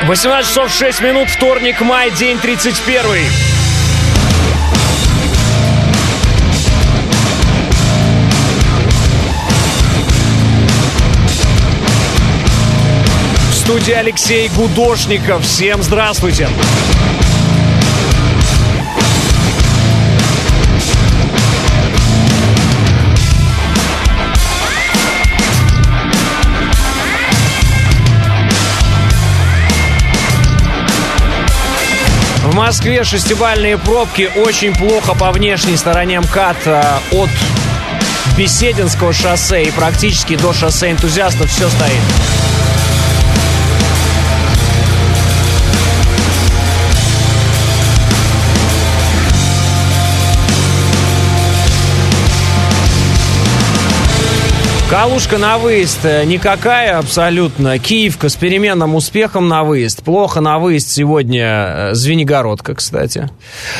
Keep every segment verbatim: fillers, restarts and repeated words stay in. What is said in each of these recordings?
восемнадцать часов шесть минут, вторник, май, день тридцать первый. В студии Алексей Гудошников. Всем здравствуйте. В Москве шестибалльные пробки, очень плохо по внешней стороне МКАД от Бесединского шоссе и практически до шоссе Энтузиастов все стоит. Калужка на выезд никакая абсолютно. Киевка с переменным успехом на выезд. Плохо на выезд сегодня Звенигородка, кстати.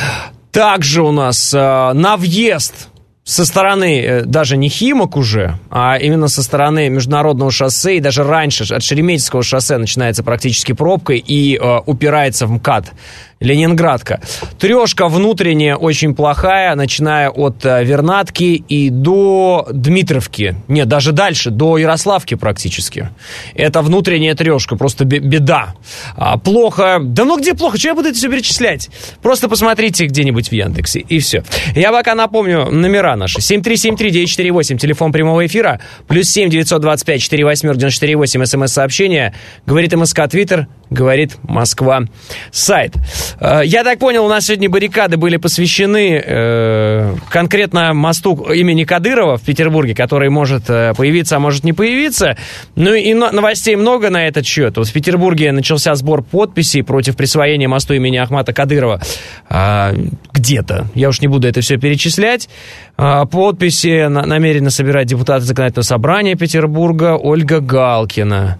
Также у нас э, на въезд со стороны, э, даже не Химок уже, а именно со стороны Международного шоссе, и даже раньше от Шереметьевского шоссе начинается практически пробкой и э, упирается в МКАД. Ленинградка. Трешка внутренняя очень плохая, начиная от э, Вернадки и до Дмитровки. Нет, даже дальше, до Ярославки практически. Это внутренняя трешка, просто беда. А, плохо. Да ну где плохо? Что я буду это все перечислять? Просто посмотрите где-нибудь в Яндексе, и все. Я пока напомню номера наши. семь три семь три девять четыре восемь, телефон прямого эфира, плюс семь девятьсот двадцать пять сорок восемь девяносто четыре восемь, смс-сообщение. Говорит МСК Твиттер, говорит Москва сайт. Я так понял, у нас сегодня баррикады были посвящены э, конкретно мосту имени Кадырова в Петербурге, который может появиться, а может не появиться. Ну и новостей много на этот счет. Вот в Петербурге начался сбор подписей против присвоения мосту имени Ахмата Кадырова. А, где-то. Я уж не буду это все перечислять. А, подписи на- намерены собирать депутаты Законодательного собрания Петербурга Ольга Галкина.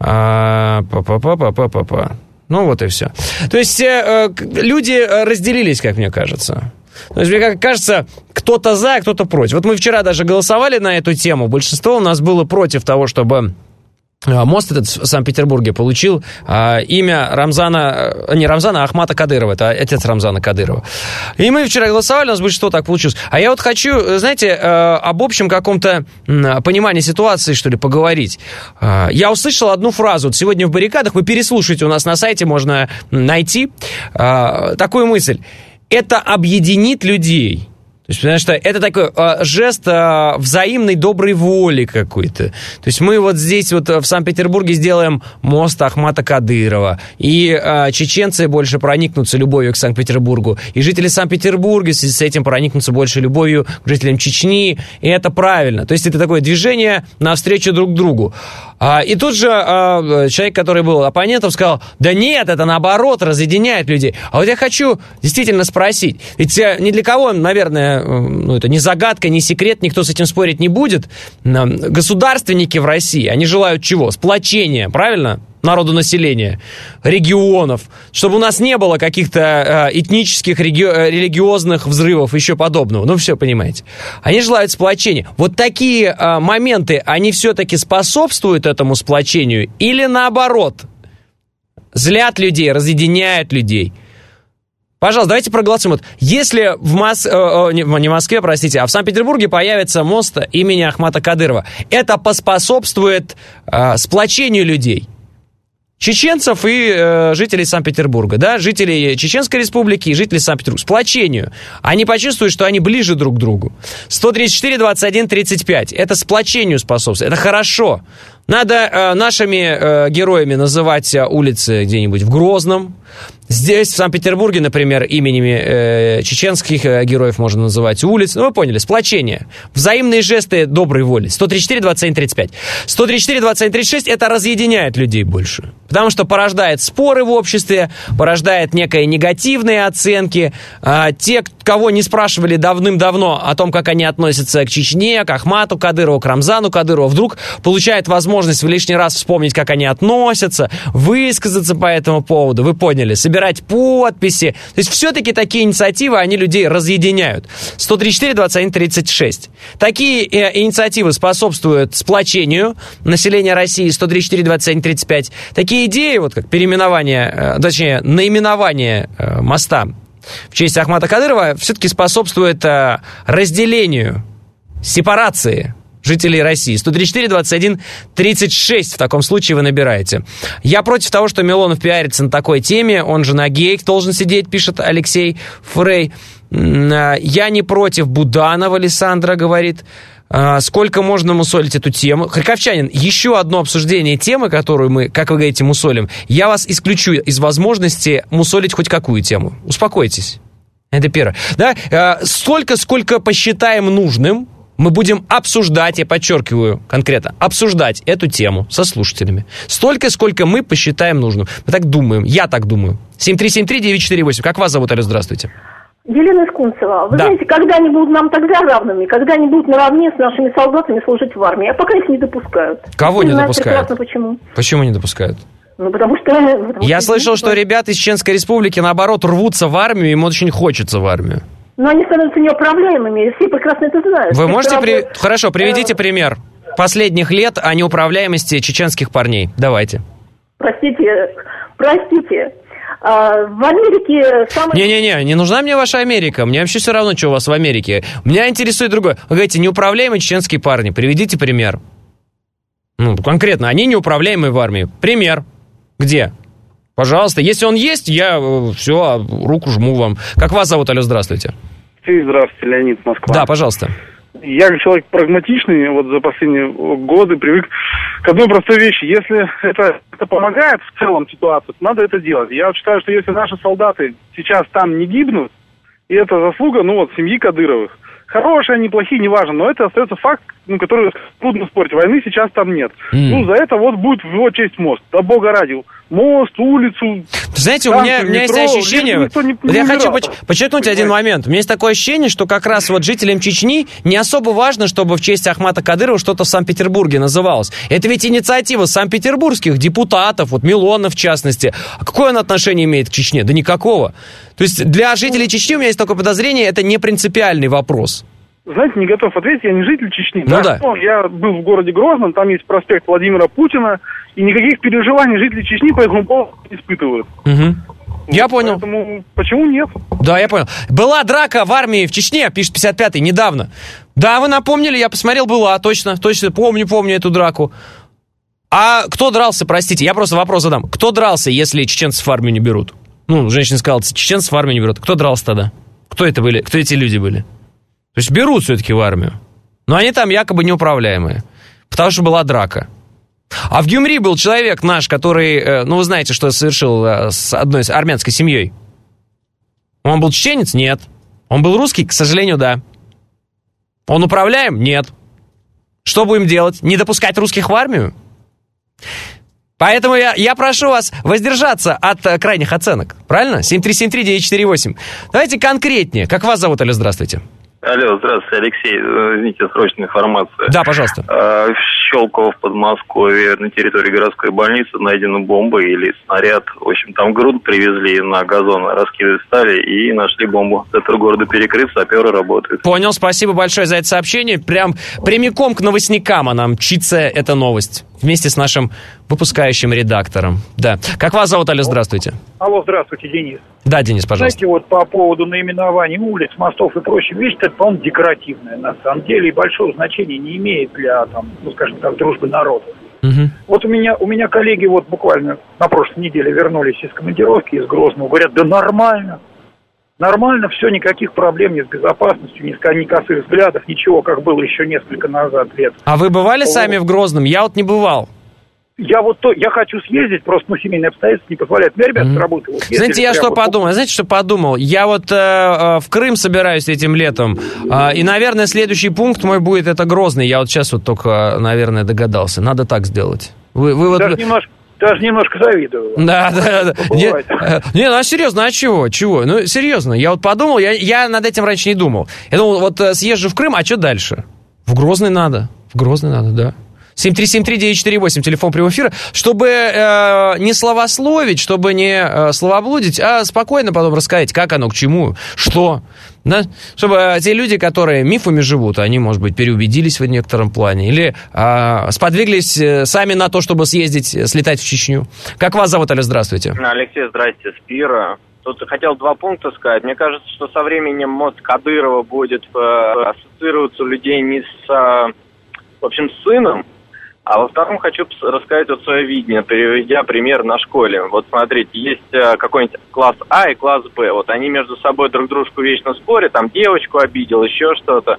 А, па-па-па-па-па-па. Ну, вот и все. То есть э, люди разделились, как мне кажется. То есть, мне кажется, кто-то за, кто-то против. Вот мы вчера даже голосовали на эту тему. Большинство у нас было против того, чтобы мост этот в Санкт-Петербурге получил а, имя Рамзана, не Рамзана, а Ахмата Кадырова. Это отец Рамзана Кадырова. И мы вчера голосовали, у нас большинство так получилось. А я вот хочу, знаете, э, об общем каком-то э, понимании ситуации, что ли, поговорить. Э, я услышал одну фразу. Вот сегодня в баррикадах, вы переслушайте, у нас на сайте можно найти э, такую мысль. Это объединит людей. То есть, потому что это такой э, жест э, взаимной доброй воли какой-то. То есть мы вот здесь вот в Санкт-Петербурге сделаем мост Ахмата Кадырова, и э, чеченцы больше проникнутся любовью к Санкт-Петербургу, и жители Санкт-Петербурга с этим проникнутся больше любовью к жителям Чечни, и это правильно. То есть это такое движение навстречу друг другу. А, и тут же а, человек, который был оппонентом, сказал, да нет, это наоборот разъединяет людей. А вот я хочу действительно спросить, ведь ни для кого, наверное, ну, это не загадка, не секрет, никто с этим спорить не будет. Государственники в России, они желают чего? Сплочения, правильно? Народу населения, регионов, чтобы у нас не было каких-то э, этнических, реги- религиозных взрывов, еще подобного. Ну, все понимаете. Они желают сплочения. Вот такие э, моменты, они все-таки способствуют этому сплочению или наоборот? Злят людей, разъединяют людей. Пожалуйста, давайте проголосуем. Вот, если в, Мос... э, не в Москве, простите, а в Санкт-Петербурге появится мост имени Ахмата Кадырова, это поспособствует э, сплочению людей. Чеченцев и э, жителей Санкт-Петербурга, да, жителей Чеченской Республики и жителей Санкт-Петербурга, сплочению. Они почувствуют, что они ближе друг к другу. сто тридцать четыре двадцать один тридцать пять. Это сплочению способствует. Это хорошо. Надо э, нашими э, героями называть э, улицы где-нибудь в Грозном. Здесь, в Санкт-Петербурге, например, именами э, чеченских э, героев можно называть улицы. Ну, вы поняли, сплочение. Взаимные жесты доброй воли. сто тридцать четыре двадцать один тридцать пять. сто тридцать четыре двадцать один тридцать шесть это разъединяет людей больше. Потому что порождает споры в обществе, порождает некие негативные оценки. А, те, кого не спрашивали давным-давно о том, как они относятся к Чечне, к Ахмату Кадырову, к Рамзану Кадырову, вдруг получают возможность в лишний раз вспомнить, как они относятся, высказаться по этому поводу. Вы поняли, собирать подписи. То есть все-таки такие инициативы, они людей разъединяют. сто тридцать четыре двадцать один тридцать шесть. Такие э, инициативы способствуют сплочению населения России. сто тридцать четыре двадцать один тридцать пять. Такие Мне идея, вот как переименование, точнее, наименование моста в честь Ахмата Кадырова все-таки способствует разделению, сепарации жителей России. сто тридцать четыре двадцать один тридцать шесть в таком случае вы набираете. Я против того, что Милонов пиарится на такой теме. Он же на гейк должен сидеть, пишет Алексей Фрей. Я не против Буданова, Александра говорит. Сколько можно мусолить эту тему? Харьковчанин, еще одно обсуждение темы, которую мы, как вы говорите, мусолим. Я вас исключу из возможности мусолить хоть какую тему. Успокойтесь. Это первое. Да? Столько, сколько посчитаем нужным, мы будем обсуждать, я подчеркиваю конкретно, обсуждать эту тему со слушателями. Столько, сколько мы посчитаем нужным. Мы так думаем, я так думаю. семь три семь три девять четыре восемь. Как вас зовут, алло, здравствуйте. Елена Искунцева. Вы да. знаете, когда они будут нам тогда равными, когда они будут наравне с нашими солдатами служить в армии, а пока их не допускают. Кого не допускают? Прекрасно, почему. Почему не допускают? Ну, потому что... Потому я что слышал, что ребята из Чеченской Республики, наоборот, рвутся в армию, им очень хочется в армию. Но они становятся неуправляемыми, все прекрасно это знают. Вы можете... Работают... При... Хорошо, приведите пример последних лет о неуправляемости чеченских парней. Давайте. Простите, простите. А, в Америке... Самый... Не-не-не, не нужна мне ваша Америка. Мне вообще все равно, что у вас в Америке. Меня интересует другое. Вы говорите, неуправляемые чеченские парни. Приведите пример. Ну, конкретно, они неуправляемые в армии. Пример. Где? Пожалуйста. Если он есть, я все, руку жму вам. Как вас зовут, алло, здравствуйте. Здравствуйте, Леонид, Москва. Да, пожалуйста. Я, как человек прагматичный, вот за последние годы привык к одной простой вещи. Если это, это помогает в целом ситуации, то надо это делать. Я вот считаю, что если наши солдаты сейчас там не гибнут, и это заслуга, ну вот, семьи Кадыровых. Хорошие они, плохие, неважно, но это остается факт, ну, который трудно спорить. Войны сейчас там нет. Mm. Ну, за это вот будет в его честь мост. Да бога ради. Мост, улицу. Знаете, танки, у меня, у меня метро, есть ощущение... Не, не я хочу поч- подчеркнуть один момент. У меня есть такое ощущение, что как раз вот жителям Чечни не особо важно, чтобы в честь Ахмата Кадырова что-то в Санкт-Петербурге называлось. Это ведь инициатива санкт-петербургских депутатов, вот Милонов в частности. А какое он отношение имеет к Чечне? Да никакого. То есть для жителей Чечни у меня есть такое подозрение, это не принципиальный вопрос. Знаете, не готов ответить, я не житель Чечни. Ну да. Да. Я был в городе Грозном, там есть проспект Владимира Путина, и никаких переживаний жители Чечни по этому поводу не испытывают. Угу. Вот, я понял. Поэтому почему нет? Да, я понял. Была драка в армии в Чечне, пишет пятьдесят пятый, недавно. Да, вы напомнили, я посмотрел, была, точно, точно, помню, помню эту драку. А кто дрался, простите, я просто вопрос задам. Кто дрался, если чеченцев в армию не берут? Ну, женщина сказала, чеченцев в армию не берут. Кто дрался тогда? Кто это были? Кто эти люди были? То есть берут все-таки в армию. Но они там якобы неуправляемые. Потому что была драка. А в Гюмри был человек наш, который, ну, вы знаете, что совершил с одной с армянской семьей. Он был чеченец? Нет. Он был русский? К сожалению, да. Он управляем? Нет. Что будем делать? Не допускать русских в армию? Поэтому я, я прошу вас воздержаться от uh, крайних оценок. Правильно? семь три семь три девять четыре восемь. Давайте конкретнее. Как вас зовут, алло, здравствуйте. Алло, здравствуйте, Алексей. Извините, срочная информация. Да, пожалуйста. В Щелково, в Подмосковье, на территории городской больницы найдена бомба или снаряд. В общем, там грунт привезли, на газон раскидывать стали и нашли бомбу. Центр города перекрыт, саперы работают. Понял, спасибо большое за это сообщение. Прям прямиком к новостникам она мчится, эта новость. Вместе с нашим выпускающим редактором. Да. Как вас зовут, алло, здравствуйте. Алло, здравствуйте, Денис. Да, Денис, пожалуйста. Знаете, вот по поводу наименований улиц, мостов и прочей вещи, это, по-моему, декоративное, на самом деле, и большого значения не имеет для, там, ну, скажем так, дружбы народов. Угу. Вот у меня, у меня коллеги вот буквально на прошлой неделе вернулись из командировки, из Грозного, говорят, да нормально, нормально, все, никаких проблем ни с безопасностью, ни, с, ни косых взглядов, ничего, как было еще несколько назад лет. А вы бывали вот сами в Грозном? Я вот не бывал. Я вот то, я хочу съездить, просто, ну, семейные обстоятельства не позволяют. У меня ребята mm-hmm. с работы вот ездили. Знаете, я что вот... подумал? Знаете, что подумал? Я вот э, э, в Крым собираюсь этим летом, э, и, наверное, следующий пункт мой будет это Грозный. Я вот сейчас вот только, наверное, догадался. Надо так сделать. Вы, вы даже, вот... немножко, даже немножко завидую. Да, да, да. Не, э, не, ну а серьезно, а чего? Чего? Ну, серьезно, я вот подумал, я, я над этим раньше не думал. Я думал, вот э, съезжу в Крым, а что дальше? В Грозный надо. В Грозный надо, да. семь три семь три девять четыре восемь, телефон прямого эфира, чтобы э, не словословить, чтобы не э, словоблудить, а спокойно потом рассказать, как оно, к чему, что. Да? Чтобы те люди, которые мифами живут, они, может быть, переубедились в некотором плане или а, сподвиглись сами на то, чтобы съездить, слетать в Чечню. Как вас зовут, Алло, здравствуйте? Алексей, здрасте, Спира. Тут хотел два пункта сказать. Мне кажется, что со временем мозг Кадырова будет э, ассоциироваться у людей не с, э, в общем, с сыном, а во втором хочу рассказать вот свое видение, приведя пример на школе. Вот смотрите, есть э, какой-нибудь класс А и класс Б. Вот они между собой друг дружку вечно спорят, там девочку обидел, еще что-то.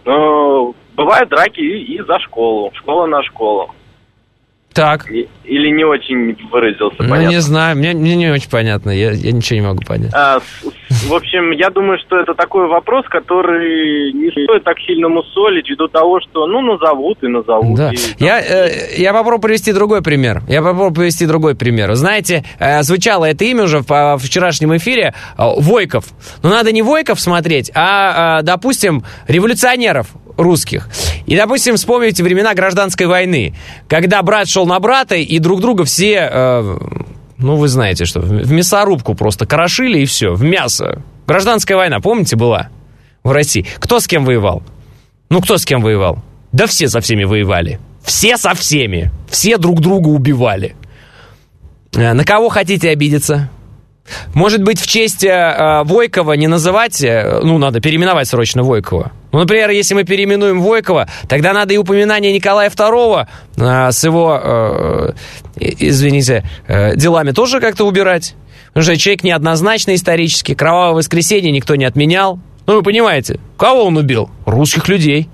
Но бывают драки и, и за школу, школа на школу. Так. Или не очень выразился, ну, понятно? Не знаю, мне, мне не очень понятно, я, я ничего не могу понять. А, с, в общем, я думаю, что это такой вопрос, который не стоит так сильно мусолить, ввиду того, что, ну, назовут и назовут. Да. И, я, э, я попробую привести другой пример. Я попробую привести другой пример. Вы знаете, э, звучало это имя уже в, в вчерашнем эфире, э, Войков. Но надо не Войков смотреть, а, э, допустим, революционеров русских. И, допустим, вспомните времена гражданской войны, когда брат шел на брата, и друг друга все, э, ну, вы знаете, что в мясорубку просто крошили, и все, в мясо. Гражданская война, помните, была в России? Кто с кем воевал? Ну, кто с кем воевал? Да все со всеми воевали. Все со всеми. Все друг друга убивали. Э, на кого хотите обидеться? Может быть, в честь э, Войкова не называть, э, ну, надо переименовать срочно Войкова. Ну, например, если мы переименуем Войкова, тогда надо и упоминание Николая второго э, с его, э, извините, э, делами тоже как-то убирать. Потому что человек неоднозначный исторически, кровавое воскресенье никто не отменял. Ну, вы понимаете, кого он убил? Русских людей.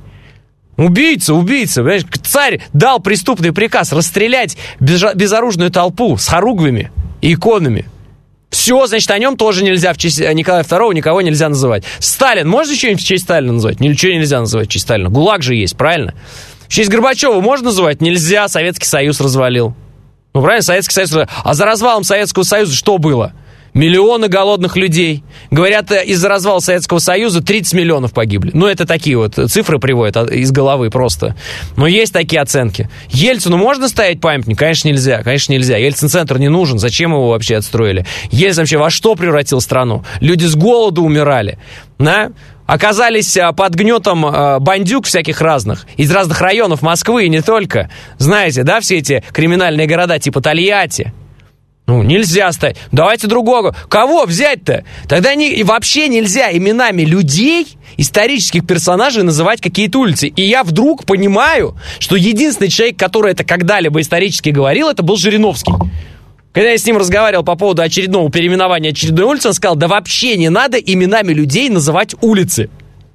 Убийца, убийца. Понимаешь? Царь дал преступный приказ расстрелять безоружную толпу с хоругвями и иконами. Все, значит, о нем тоже нельзя в честь Николая второго никого нельзя называть. Сталин, можно что-нибудь в честь Сталина называть? Ничего нельзя называть в честь Сталина. ГУЛАГ же есть, правильно? В честь Горбачева можно называть? Нельзя, Советский Союз развалил. Ну, правильно, Советский Союз развалил. А за развалом Советского Союза что было? Миллионы голодных людей. Говорят, из-за развала Советского Союза тридцать миллионов погибли. Ну, это такие вот цифры приводят из головы просто. Но есть такие оценки. Ельцину можно ставить памятник? Конечно, нельзя. Конечно, нельзя. Ельцин-центр не нужен. Зачем его вообще отстроили? Ельцин вообще во что превратил страну? Люди с голоду умирали. Да? Оказались под гнетом бандюк всяких разных, из разных районов Москвы и не только. Знаете, да, все эти криминальные города типа Тольятти. Ну, нельзя ставить. Давайте другого. Кого взять-то? Тогда не, и вообще нельзя именами людей, исторических персонажей называть какие-то улицы. И я вдруг понимаю, что единственный человек, который это когда-либо исторически говорил, это был Жириновский. Когда я с ним разговаривал по поводу очередного переименования очередной улицы, он сказал, да вообще не надо именами людей называть улицы.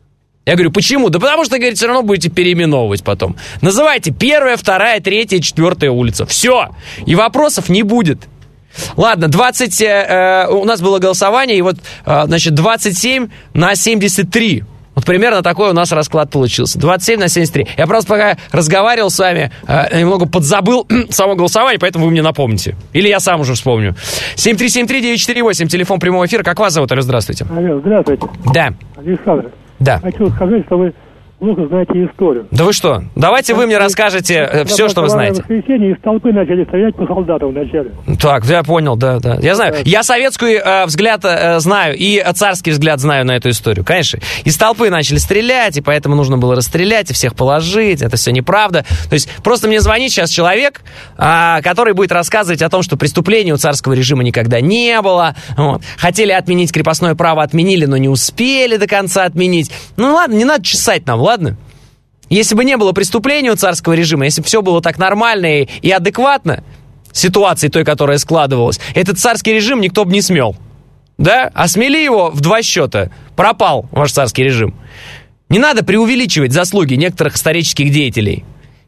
Я говорю, почему? Да потому что, говорит, все равно будете переименовывать потом. Называйте первая, вторая, третья, четвертая улица. Все. И вопросов не будет. Ладно, двадцать, э, у нас было голосование, и вот, э, значит, двадцать семь на семьдесят три. Вот примерно такой у нас расклад получился. двадцать семь на семьдесят три. Я просто пока разговаривал с вами, э, немного подзабыл само голосование, поэтому вы мне напомните. Или я сам уже вспомню. семь три семь три девять четыре восемь, телефон прямого эфира. Как вас зовут? Алло, здравствуйте. Алло, здравствуйте. Да. Александр. Да. Хочу сказать, что вы плохо знаете историю. Да вы что? Давайте вы мне расскажете все, что вы знаете. В воскресенье из толпы начали стрелять по солдатам вначале. Так, я понял, да, да. Я знаю. Я советский э, взгляд э, знаю, и царский взгляд знаю на эту историю. Конечно. Из толпы начали стрелять, и поэтому нужно было расстрелять и всех положить. Это все неправда. То есть просто мне звонит сейчас человек, э, который будет рассказывать о том, что преступлений у царского режима никогда не было. Вот. Хотели отменить крепостное право, отменили, но не успели до конца отменить. Ну ладно, не надо чесать нам, ладно? Если бы не было преступлений у царского режима, если бы все было так нормально и, и адекватно, ситуации той, которая складывалась, этот царский режим никто бы не смел. Да? А смели его в два счета. Пропал ваш царский режим. Не надо преувеличивать заслуги некоторых исторических деятелей.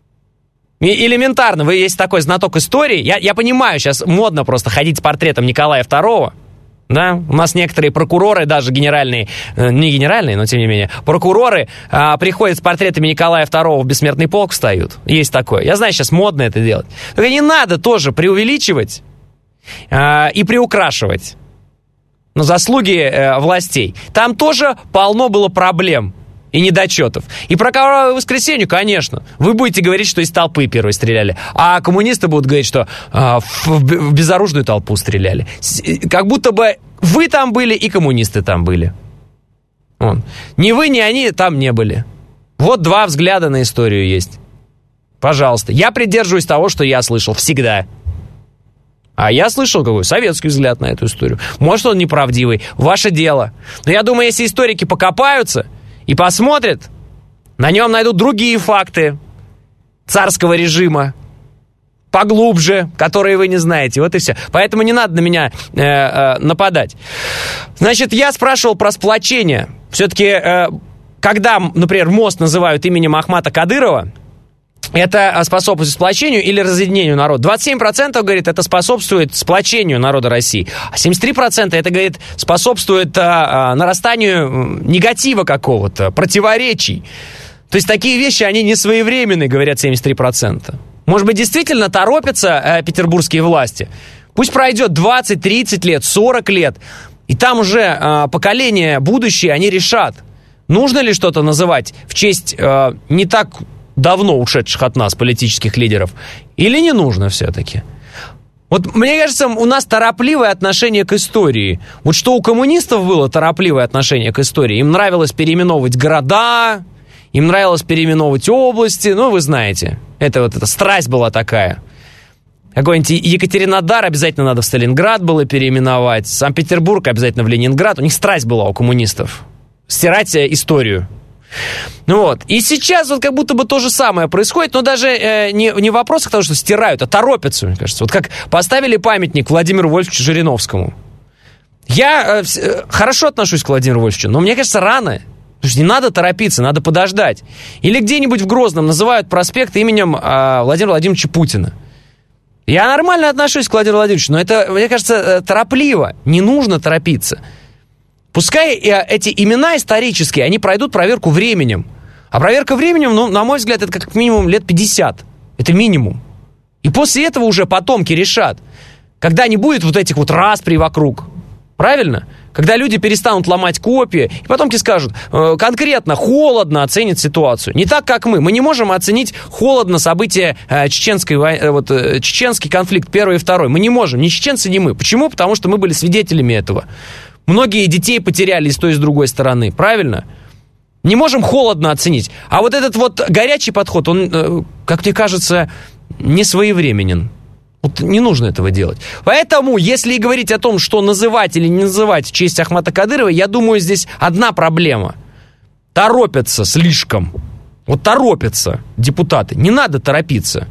И элементарно, вы есть такой знаток истории. Я, я понимаю, сейчас модно просто ходить с портретом Николая второго. Да? У нас некоторые прокуроры, даже генеральные, э, не генеральные, но тем не менее, прокуроры э, приходят с портретами Николая второго в бессмертный полк встают. Есть такое. Я знаю, сейчас модно это делать. Только не надо тоже преувеличивать э, и приукрашивать. Но заслуги э, властей. Там тоже полно было проблем и недочетов. И про кровавое воскресенье, конечно. Вы будете говорить, что из толпы первые стреляли. А коммунисты будут говорить, что а, в, в безоружную толпу стреляли. Как будто бы вы там были и коммунисты там были. Вон. Ни вы, ни они там не были. Вот два взгляда на историю есть. Пожалуйста. Я придерживаюсь того, что я слышал всегда. А я слышал какой советский взгляд на эту историю. Может, он неправдивый. Ваше дело. Но я думаю, если историки покопаются и посмотрят, на нем найдут другие факты царского режима, поглубже, которые вы не знаете. Вот и все. Поэтому не надо на меня э, э, нападать. Значит, я спрашивал про сплочение. Все-таки, э, когда, например, мост называют именем Ахмата Кадырова, это способствует сплочению или разъединению народа? двадцать семь процентов, говорит, это способствует сплочению народа России. А семьдесят три процента это, говорит, способствует а, а, нарастанию негатива какого-то, противоречий. То есть такие вещи, они не своевременные, говорят семьдесят три процента. Может быть, действительно торопятся а, петербургские власти? Пусть пройдет двадцать, тридцать лет, сорок лет, и там уже а, поколения будущие, они решат, нужно ли что-то называть в честь а, не так давно ушедших от нас политических лидеров, или не нужно все-таки? Вот мне кажется, у нас торопливое отношение к истории. Вот что у коммунистов было торопливое отношение к истории. Им нравилось переименовывать города, им нравилось переименовывать области, ну, вы знаете, это вот эта страсть была такая. Какой-нибудь Екатеринодар обязательно надо в Сталинград было переименовать, Санкт-Петербург обязательно в Ленинград. У них страсть была у коммунистов. Стирать историю. Ну вот. И сейчас вот как будто бы то же самое происходит, но даже э, не, не в вопросах того, что стирают, а торопятся, мне кажется. Вот как поставили памятник Владимиру Вольфовичу Жириновскому. Я э, хорошо отношусь к Владимиру Вольфовичу, но мне кажется, рано. Потому что не надо торопиться, надо подождать. Или где-нибудь в Грозном называют проспект именем э, Владимира Владимировича Путина. Я нормально отношусь к Владимиру Владимировичу, но это, мне кажется, торопливо. Не нужно торопиться. Пускай эти имена исторические, они пройдут проверку временем. А проверка временем, ну, на мой взгляд, это как минимум лет пятьдесят. Это минимум. И после этого уже потомки решат. Когда не будет вот этих вот расприй вокруг. Правильно? Когда люди перестанут ломать копии, и потомки скажут, э, конкретно, холодно оценят ситуацию. Не так, как мы. Мы не можем оценить холодно события э, чеченской, э, вот, э, чеченский конфликт первый и второй. Мы не можем. Ни чеченцы, ни мы. Почему? Потому что мы были свидетелями этого. Многие детей потеряли и с той, и с другой стороны. Правильно? Не можем холодно оценить. А вот этот вот горячий подход, он, как мне кажется, не своевременен. Вот не нужно этого делать. Поэтому, если говорить о том, что называть или не называть в честь Ахмата Кадырова, я думаю, здесь одна проблема. Торопятся слишком. Вот торопятся депутаты. Не надо торопиться.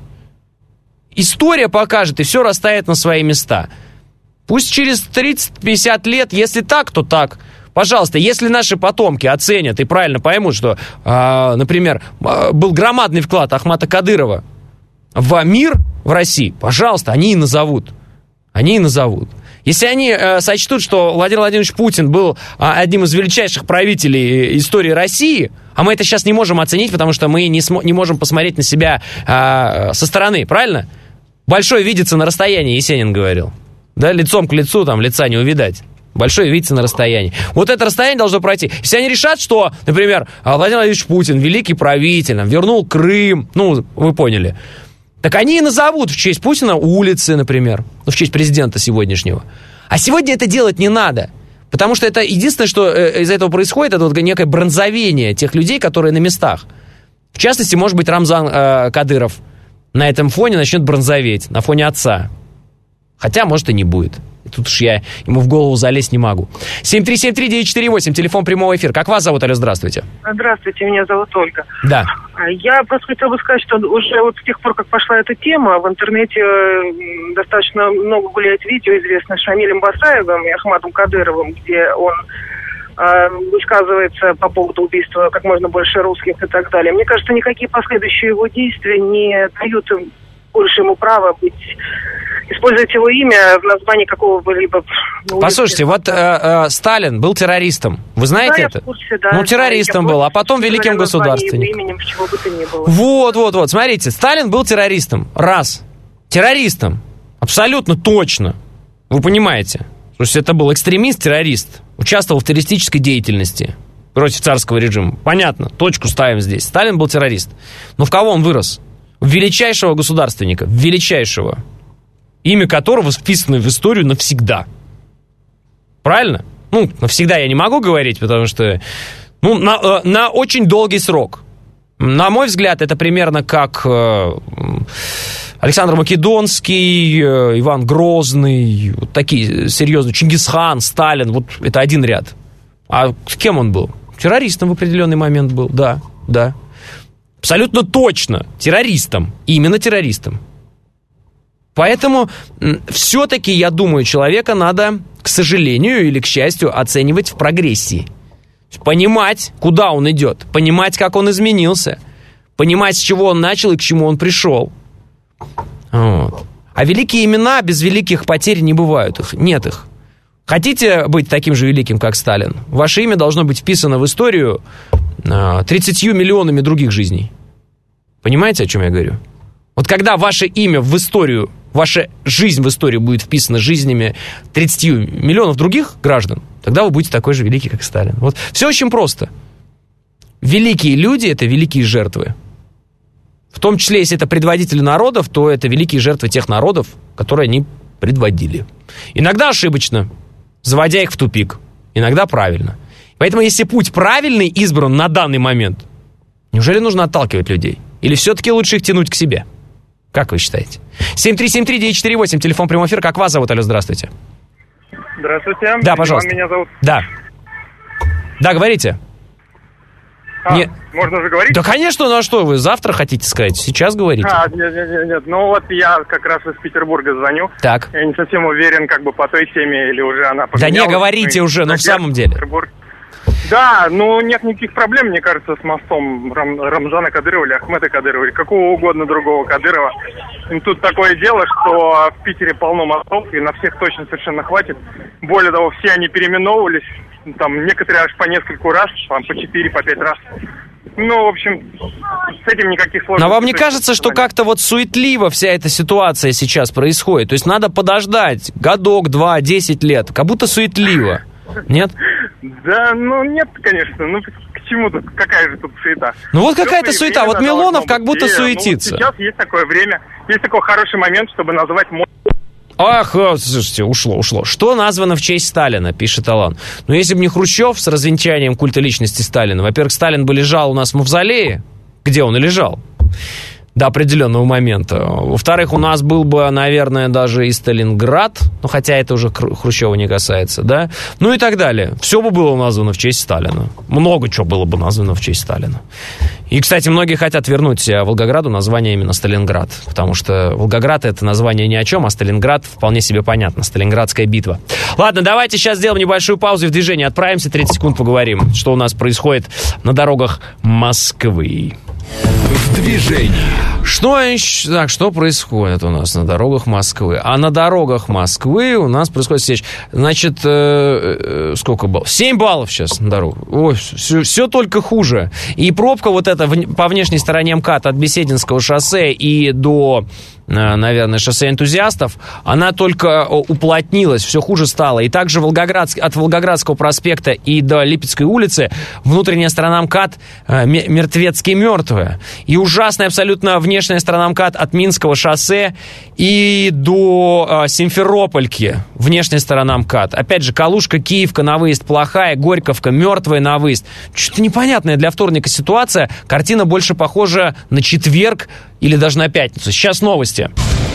История покажет, и все расставит на свои места. Пусть через тридцать-пятьдесят лет, если так, то так. Пожалуйста, если наши потомки оценят и правильно поймут, что, э, например, э, был громадный вклад Ахмата Кадырова в мир в России, пожалуйста, они и назовут. Они и назовут. Если они э, сочтут, что Владимир Владимирович Путин был э, одним из величайших правителей истории России, а мы это сейчас не можем оценить, потому что мы не, смо- не можем посмотреть на себя э, со стороны, правильно? Большой видится на расстоянии, Есенин говорил. Да, лицом к лицу, там, лица не увидать. Большое видится на расстоянии. Вот это расстояние должно пройти. Если они решат, что, например, Владимир Владимирович Путин, великий правитель, вернул Крым, ну, вы поняли, так они и назовут в честь Путина улицы, например, ну, в честь президента сегодняшнего. А сегодня это делать не надо. Потому что это единственное, что из-за этого происходит, это вот некое бронзовение тех людей, которые на местах. В частности, может быть, Рамзан э, Кадыров на этом фоне начнет бронзоветь, на фоне отца. Хотя, может, и не будет. Тут уж я ему в голову залезть не могу. семь три семь три девять четыре восемь, телефон прямого эфира. Как вас зовут, алло, здравствуйте? Здравствуйте, меня зовут Ольга. Да. Я просто хотела бы сказать, что уже вот с тех пор, как пошла эта тема, в интернете достаточно много гуляет видео, известных Шамилем Басаевым и Ахматом Кадыровым, где он э, высказывается по поводу убийства как можно больше русских и так далее. Мне кажется, никакие последующие его действия не дают им больше ему права быть, использовать его имя в названии какого-либо... Послушайте, вот э, э, Сталин был террористом. Вы знаете да, это? Я в курсе, да. Ну, террористом был, а потом великим государственником. Именем, чего бы то ни было. Вот, вот, вот. Смотрите, Сталин был террористом. Раз. Террористом. Абсолютно точно. Вы понимаете? То есть это был экстремист-террорист. Участвовал в террористической деятельности против царского режима. Понятно. Точку ставим здесь. Сталин был террорист. Но в кого он вырос? В величайшего государственника. Величайшего. Имя которого вписано в историю навсегда. Правильно? Ну, навсегда я не могу говорить, потому что, Ну, на, на очень долгий срок. На мой взгляд, это примерно как Александр Македонский, Иван Грозный, вот такие серьезные, Чингисхан, Сталин, вот это один ряд. А кем он был? Террористом в определенный момент был, да, да. Абсолютно точно, террористом, именно террористом. Поэтому все-таки, я думаю, человека надо, к сожалению или к счастью, оценивать в прогрессии. Понимать, куда он идет, понимать, как он изменился, понимать, с чего он начал и к чему он пришел. Вот. А великие имена без великих потерь не бывают, их, нет их. Хотите быть таким же великим, как Сталин? Ваше имя должно быть вписано в историю тридцатью миллионами других жизней. Понимаете, о чем я говорю? Вот когда ваше имя в историю, ваша жизнь в историю будет вписана жизнями тридцати миллионов других граждан, тогда вы будете такой же великий, как Сталин. Вот все очень просто. Великие люди – это великие жертвы. В том числе, если это предводители народов, то это великие жертвы тех народов, которые они предводили. Иногда ошибочно, заводя их в тупик. Иногда правильно. Поэтому, если путь правильный избран на данный момент, неужели нужно отталкивать людей? Или все-таки лучше их тянуть к себе? Как вы считаете? семь три семь три девять четыре восемь, телефон прямой эфир. Как вас зовут? Алло, здравствуйте. Здравствуйте. Да, пожалуйста. Иван меня зовут. Да. Да, говорите. А, не... можно уже говорить? Да, конечно, ну а что вы завтра хотите сказать? Сейчас говорите. А, нет, нет, нет, нет. Ну вот я как раз из Петербурга звоню. Так. Я не совсем уверен, как бы по той теме, или уже она поменялась. Да не, говорите ну, уже, но в самом деле. Петербург. Да, ну нет никаких проблем, мне кажется, с мостом Рам, Рамзана Кадырова или Ахмеда Кадырова, или какого угодно другого Кадырова. И тут такое дело, что в Питере полно мостов, и на всех точно совершенно хватит. Более того, все они переименовывались, там некоторые аж по нескольку раз, там по четыре, по пять раз. Ну, в общем, с этим никаких сложностей. Но вам не кажется, что как-то вот суетливо вся эта ситуация сейчас происходит? То есть надо подождать годок, два, десять лет, как будто суетливо. Нет? Да, ну нет, конечно. Ну к чему тут? Какая же тут суета? Ну вот какая-то суета. Вот Милонов как будто суетится. Ну, сейчас есть такое время, есть такой хороший момент, чтобы назвать мост. Ах, слушайте, ушло, ушло. Что названо в честь Сталина, пишет Алан. Ну, если бы не Хрущев с развенчанием культа личности Сталина. Во-первых, Сталин бы лежал у нас в мавзолее, где он и лежал до определенного момента. Во-вторых, у нас был бы, наверное, даже и Сталинград, ну, хотя это уже Хрущева не касается, да? Ну и так далее. Все бы было названо в честь Сталина. Много чего было бы названо в честь Сталина. И, кстати, многие хотят вернуть Волгограду название именно Сталинград, потому что Волгоград — это название ни о чем, а Сталинград вполне себе понятно. Сталинградская битва. Ладно, давайте сейчас сделаем небольшую паузу и в движении отправимся, тридцать секунд поговорим, что у нас происходит на дорогах Москвы. В движении. Что, так, что происходит у нас на дорогах Москвы? А на дорогах Москвы у нас происходит следующее. Значит, э, э, сколько баллов? семь баллов сейчас на дорогу. Ой, все, все только хуже. И пробка вот эта в, по внешней стороне МКАД от Бесединского шоссе и до, э, наверное, шоссе Энтузиастов, она только уплотнилась, все хуже стало. И также Волгоградск, от Волгоградского проспекта и до Липецкой улицы внутренняя сторона МКАД э, мертвецки мертвая. И ужасная абсолютно внешняя сторона МКАД от Минского шоссе и до э, Симферопольки. Внешняя сторона МКАД. Опять же, Калужка, Киевка на выезд плохая, Горьковка мертвая на выезд. Что-то непонятная для вторника ситуация. Картина больше похожа на четверг или даже на пятницу. Сейчас новости.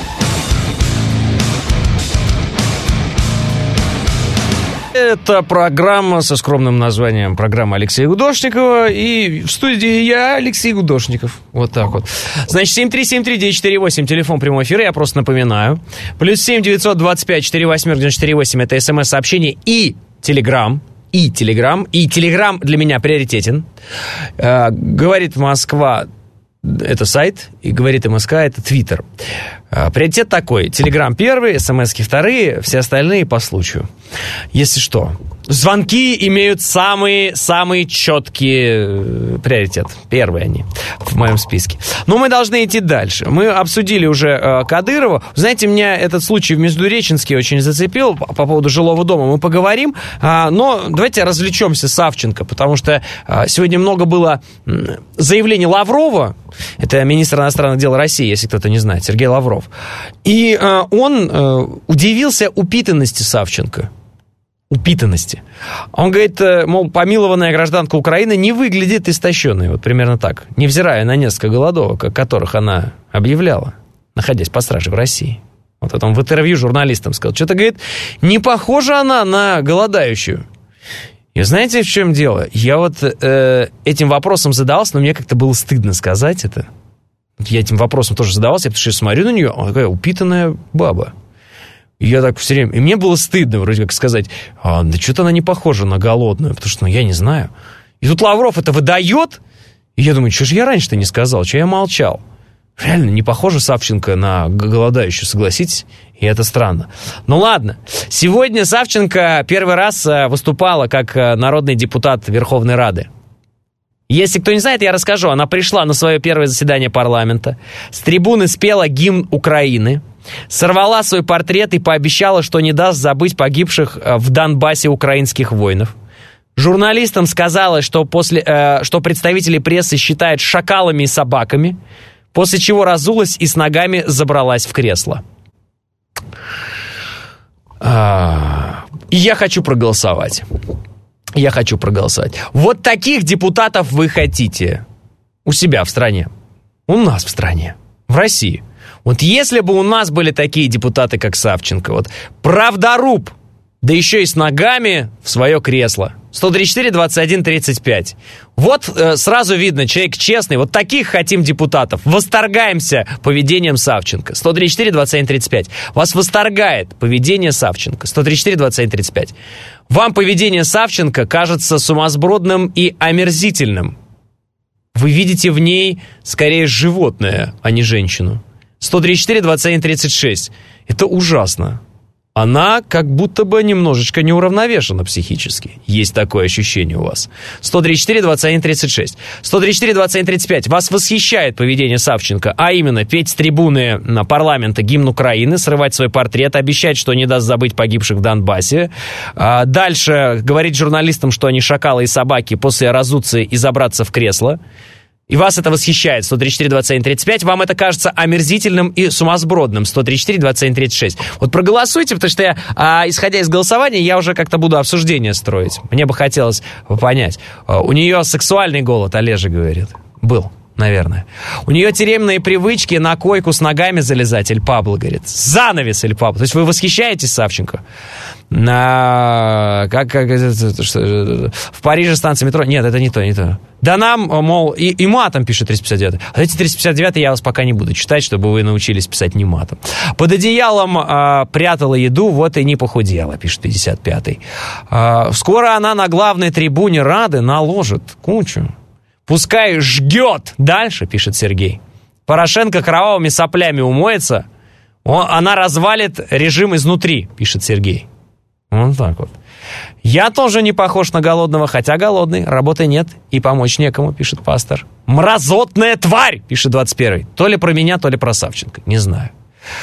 Это программа со скромным названием «Программа Алексея Гудошникова». И в студии я, Алексей Гудошников. Вот так вот. Значит, семь три семь три девять четыре восемь, телефон прямого эфира, я просто напоминаю. Плюс семь девятьсот двадцать пять сорок восемь девяносто четыре восемь, это смс-сообщение и телеграм. И телеграм. И телеграм для меня приоритетен. Э, говорит Москва, это сайт, и говорит МСК, это Твиттер. Э, приоритет такой. Телеграм первый, смски вторые, все остальные по случаю. Если что. Звонки имеют самый-самый четкий приоритет. Первые они в моем списке. Но мы должны идти дальше. Мы обсудили уже э, Кадырова. Знаете, меня этот случай в Междуреченске очень зацепил по, по поводу жилого дома. Мы поговорим, э, но давайте развлечемся Савченко, потому что э, сегодня много было э, заявлений Лаврова. Это министр иностранных дел России, если кто-то не знает, Сергей Лавров. И э, он э, удивился упитанности Савченко. упитанности. Он говорит, мол, помилованная гражданка Украины не выглядит истощенной, вот примерно так, невзирая на несколько голодовок, о которых она объявляла, находясь под стражей в России. Вот это он в интервью журналистам сказал. Что-то, говорит, не похожа она на голодающую. И знаете, в чем дело? Я вот э, этим вопросом задавался, но мне как-то было стыдно сказать это. Я этим вопросом тоже задавался, потому что я смотрю на нее, она такая упитанная баба. И я так все время... И мне было стыдно вроде как сказать, а, да что-то она не похожа на голодную, потому что, ну, я не знаю. И тут Лавров это выдает, и я думаю, что же я раньше-то не сказал, что я молчал. Реально, не похожа Савченко на голодающую, согласитесь? И это странно. Ну ладно. Сегодня Савченко первый раз выступала как народный депутат Верховной Рады. Если кто не знает, я расскажу. Она пришла на свое первое заседание парламента, с трибуны спела гимн Украины, сорвала свой портрет и пообещала, что не даст забыть погибших в Донбассе украинских воинов. Журналистам сказала, что, после, э, что представители прессы считают шакалами и собаками, после чего разулась и с ногами забралась в кресло. А, и я хочу проголосовать. Я хочу проголосовать. Вот таких депутатов вы хотите у себя в стране, у нас в стране, в России. Вот если бы у нас были такие депутаты, как Савченко, вот правдоруб, да еще и с ногами в свое кресло. сто тридцать четыре двадцать один тридцать пять. Вот э, сразу видно, человек честный. Вот таких хотим депутатов. Восторгаемся поведением Савченко. сто тридцать четыре двадцать один тридцать пять. Вас восторгает поведение Савченко. сто тридцать четыре двадцать один тридцать пять. Вам поведение Савченко кажется сумасбродным и омерзительным. Вы видите в ней скорее животное, а не женщину. сто тридцать четыре двадцать один тридцать шесть. Это ужасно. Она как будто бы немножечко неуравновешена психически. Есть такое ощущение у вас. сто тридцать четыре двадцать один тридцать шесть. сто тридцать четыре двадцать один тридцать пять. Вас восхищает поведение Савченко, а именно петь с трибуны на парламента гимн Украины, срывать свой портрет, обещать, что не даст забыть погибших в Донбассе. А дальше говорить журналистам, что они шакалы и собаки, после разуться и забраться в кресло. И вас это восхищает, сто тридцать четыре двадцать один тридцать пять. Вам это кажется омерзительным и сумасбродным, сто тридцать четыре двадцать один тридцать шесть. Вот проголосуйте, потому что я, а, исходя из голосования, я уже как-то буду обсуждение строить. Мне бы хотелось понять. У нее сексуальный голод, Олежа говорит. Был, наверное. У нее тюремные привычки на койку с ногами залезать, Эль Пабло говорит. Занавес, Эль Пабло. То есть вы восхищаетесь Савченко? На... Как, как... Что... В Париже станция метро? Нет, это не то, не то. Да нам, мол, и, и матом пишет триста пятьдесят девятый. А эти триста пятьдесят девятый я вас пока не буду читать, чтобы вы научились писать не матом. Под одеялом а, прятала еду, вот и не похудела, пишет пятьдесят пятый. А, скоро она на главной трибуне Рады наложит кучу. Пускай жгет дальше, пишет Сергей. Порошенко кровавыми соплями умоется, он, она развалит режим изнутри, пишет Сергей. Вот так вот. Я тоже не похож на голодного, хотя голодный, работы нет и помочь некому, пишет пастор. Мразотная тварь, пишет двадцать первый. То ли про меня, то ли про Савченко, не знаю.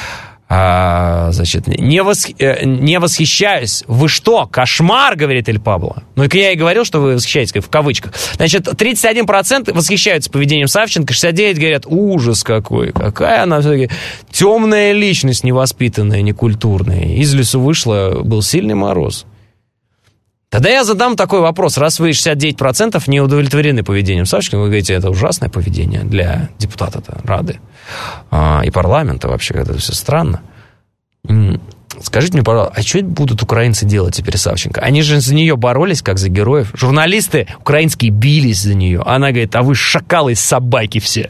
А, значит, не, восх... не восхищаюсь. Вы что, кошмар, говорит Эль Пабло. Ну, и я и говорил, что вы восхищаетесь, в кавычках. Значит, тридцать один процент восхищаются поведением Савченко, шестьдесят девять процентов говорят, ужас какой, какая она все-таки темная личность, невоспитанная, некультурная. Из лесу вышла, был сильный мороз. Тогда я задам такой вопрос. Раз вы шестьдесят девять процентов не удовлетворены поведением Савченко, вы говорите, это ужасное поведение для депутата Рады а, и парламента вообще, это все странно. Скажите мне, пожалуйста, а что будут украинцы делать теперь Савченко? Они же за нее боролись, как за героев. Журналисты украинские бились за нее. Она говорит, а вы шакалы, собаки все.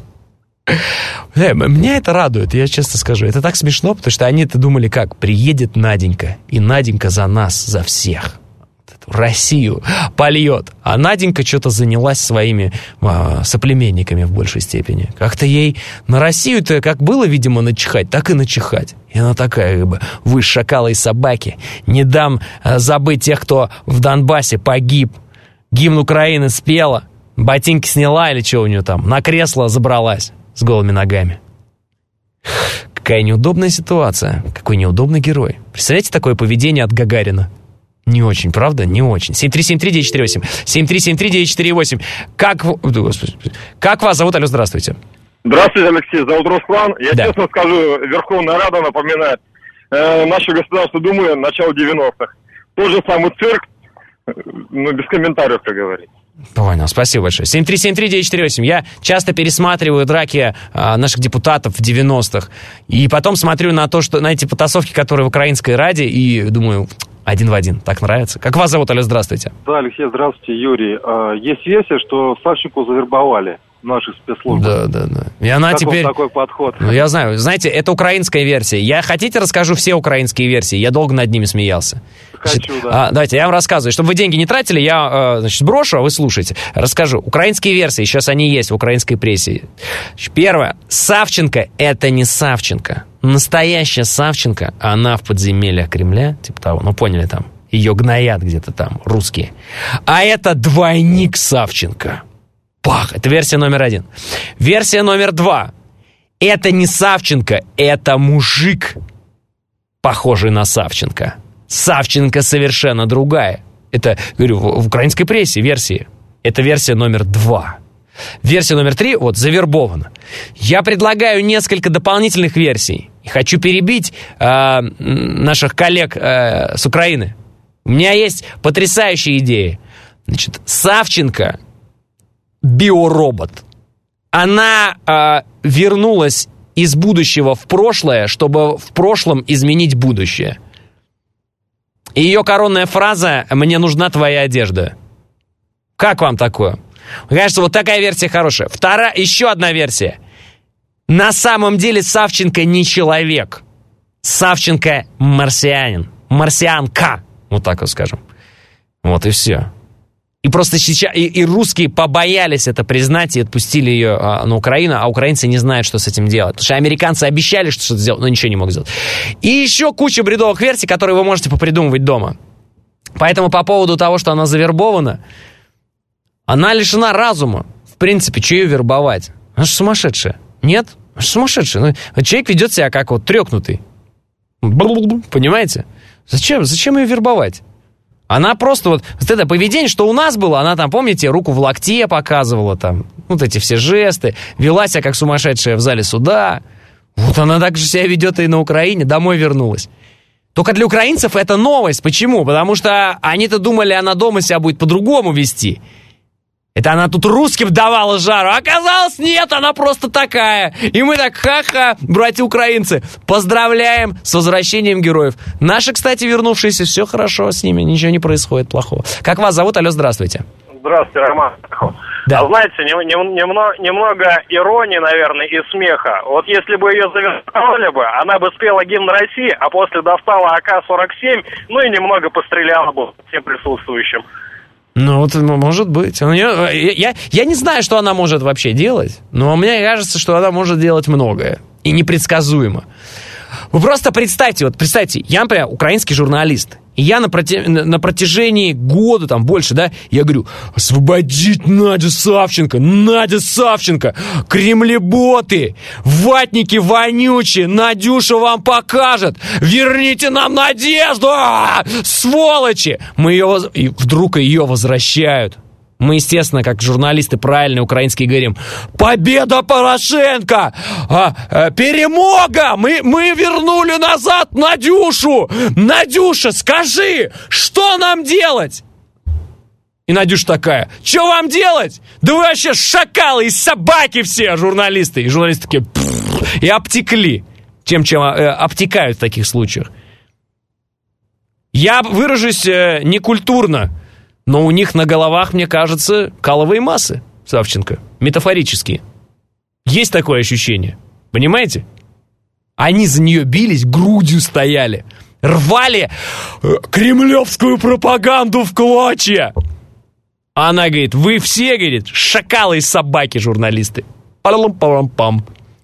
Меня это радует, я честно скажу. Это так смешно, потому что они-то думали, как приедет Наденька, и Наденька за нас, за всех. Россию польет. А Наденька что-то занялась своими а, соплеменниками в большей степени. Как-то ей на Россию-то как было, видимо, начихать, так и начихать. И она такая, как бы, вы шакалы и собаки. Не дам а, забыть тех, кто в Донбассе погиб. Гимн Украины спела, ботинки сняла или что у нее там, на кресло забралась с голыми ногами. Какая неудобная ситуация. Какой неудобный герой. Представляете такое поведение от Гагарина? Не очень, правда? Не очень. семь три семь три девять четыре восемь. семь три семь три девять четыре восемь. Как, Господи, как вас зовут? Алло, здравствуйте. Здравствуйте, Алексей. Зовут Руслан. Я да. честно скажу, Верховная Рада напоминает э, нашу Государственную Думу начала девяностых. тот же самый цирк, ну, без комментариев, как говорится. Понял, спасибо большое. семь три семь три девять четыре восемь. Я часто пересматриваю драки а, наших депутатов в девяностых. И потом смотрю на то, что на эти потасовки, которые в Украинской Раде, и думаю, один в один. Так нравится. Как вас зовут, алло, здравствуйте. Да, Алексей, здравствуйте, Юрий. А, есть версия, что Савченко завербовали наших спецслужб. Да, да, да. И она как теперь... вам такой подход? Ну, я знаю. Знаете, это украинская версия. Я, хотите, расскажу все украинские версии? Я долго над ними смеялся. Хочу, Значит, да. а, давайте, я вам рассказываю. Чтобы вы деньги не тратили, я, а, значит, брошу, а вы слушайте. Расскажу. Украинские версии, сейчас они есть в украинской прессе. Значит, первое. Савченко — это не Савченко. Настоящая Савченко, она в подземельях Кремля, типа того, ну, поняли там. Ее гноят где-то там, русские. А это двойник Савченко. Пах, это версия номер один. Версия номер два. Это не Савченко, это мужик, похожий на Савченко. Савченко совершенно другая. Это, говорю, в, в украинской прессе версии. Это версия номер два. Версия номер три, вот, завербована. Я предлагаю несколько дополнительных версий. И хочу перебить э, наших коллег э, с Украины. У меня есть потрясающие идеи. Значит, Савченко биоробот. Она э, вернулась из будущего в прошлое, чтобы в прошлом изменить будущее. И ее коронная фраза «Мне нужна твоя одежда». Как вам такое? Мне кажется, вот такая версия хорошая. Вторая, еще одна версия. На самом деле Савченко не человек. Савченко марсианин. Марсианка. Вот так вот скажем. Вот и все. И просто сейчас и, и русские побоялись это признать и отпустили ее а, на Украину, а украинцы не знают, что с этим делать. Потому что американцы обещали что что-то сделать, но ничего не могут сделать. И еще куча бредовых версий, которые вы можете попридумывать дома. Поэтому по поводу того, что она завербована, она лишена разума. В принципе, что ее вербовать? Она же сумасшедшая. Нет? Она же сумасшедшая. Ну, человек ведет себя как вот трёкнутый. Понимаете? Зачем? Зачем ее вербовать? Она просто вот, вот это поведение, что у нас было, она там, помните, руку в локте показывала там, вот эти все жесты, вела себя как сумасшедшая в зале суда. Вот она так же себя ведет и на Украине, домой вернулась. Только для украинцев это новость. Почему? Потому что они-то думали, она дома себя будет по-другому вести. Это она тут русским давала жару. Оказалось, нет, она просто такая. И мы так, ха-ха, братья-украинцы, поздравляем с возвращением героев. Наши, кстати, вернувшиеся, все хорошо с ними, ничего не происходит плохого. Как вас зовут? Алло, здравствуйте. Здравствуйте, Роман. Да. А знаете, не, не, немного, немного иронии, наверное, и смеха. Вот если бы ее завербовали бы, она бы спела гимн России, а после достала а ка сорок семь, ну и немного постреляла бы всем присутствующим. Ну, вот, может быть. Я, я, я не знаю, что она может вообще делать, но мне кажется, что она может делать многое. И непредсказуемо. Вы просто представьте, вот представьте, я, например, украинский журналист, и я на, проти, на протяжении года, там, больше, да, я говорю, освободить Надю Савченко, Надя Савченко, кремлеботы, ватники вонючие, Надюша вам покажет, верните нам Надежду, сволочи! Мы ее, и вдруг ее возвращают. Мы, естественно, как журналисты правильные украинские говорим: победа Порошенко! А, а, перемога! Мы, мы вернули назад Надюшу! Надюша, скажи, что нам делать? И Надюша такая: что вам делать? Да вы вообще шакалы и собаки все, журналисты! И журналисты такие: и обтекли. Тем, чем э, обтекают в таких случаях. Я выражусь э, некультурно, но у них на головах, мне кажется, каловые массы, Савченко, метафорические. Есть такое ощущение, понимаете? Они за нее бились, грудью стояли, рвали кремлевскую пропаганду в клочья. А она говорит: вы все, говорит, шакалы и собаки, журналисты. Пам-пам-пам.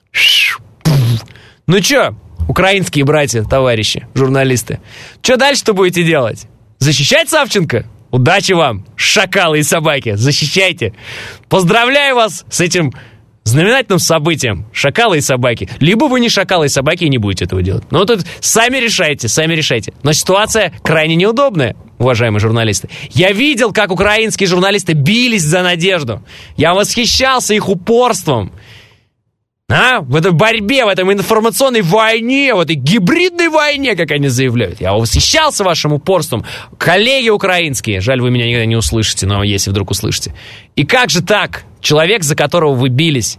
Ну чё, украинские братья, товарищи, журналисты, что дальше-то будете делать? Защищать Савченко? Удачи вам, шакалы и собаки, защищайте. Поздравляю вас с этим знаменательным событием, шакалы и собаки. Либо вы не шакалы и собаки и не будете этого делать. Но тут сами решайте, сами решайте. Но ситуация крайне неудобная, уважаемые журналисты. Я видел, как украинские журналисты бились за Надежду. Я восхищался их упорством. А? В этой борьбе, в этой информационной войне, в этой гибридной войне, как они заявляют. Я восхищался вашим упорством. Коллеги украинские, жаль, вы меня никогда не услышите, но если вдруг услышите. И как же так? Человек, за которого вы бились,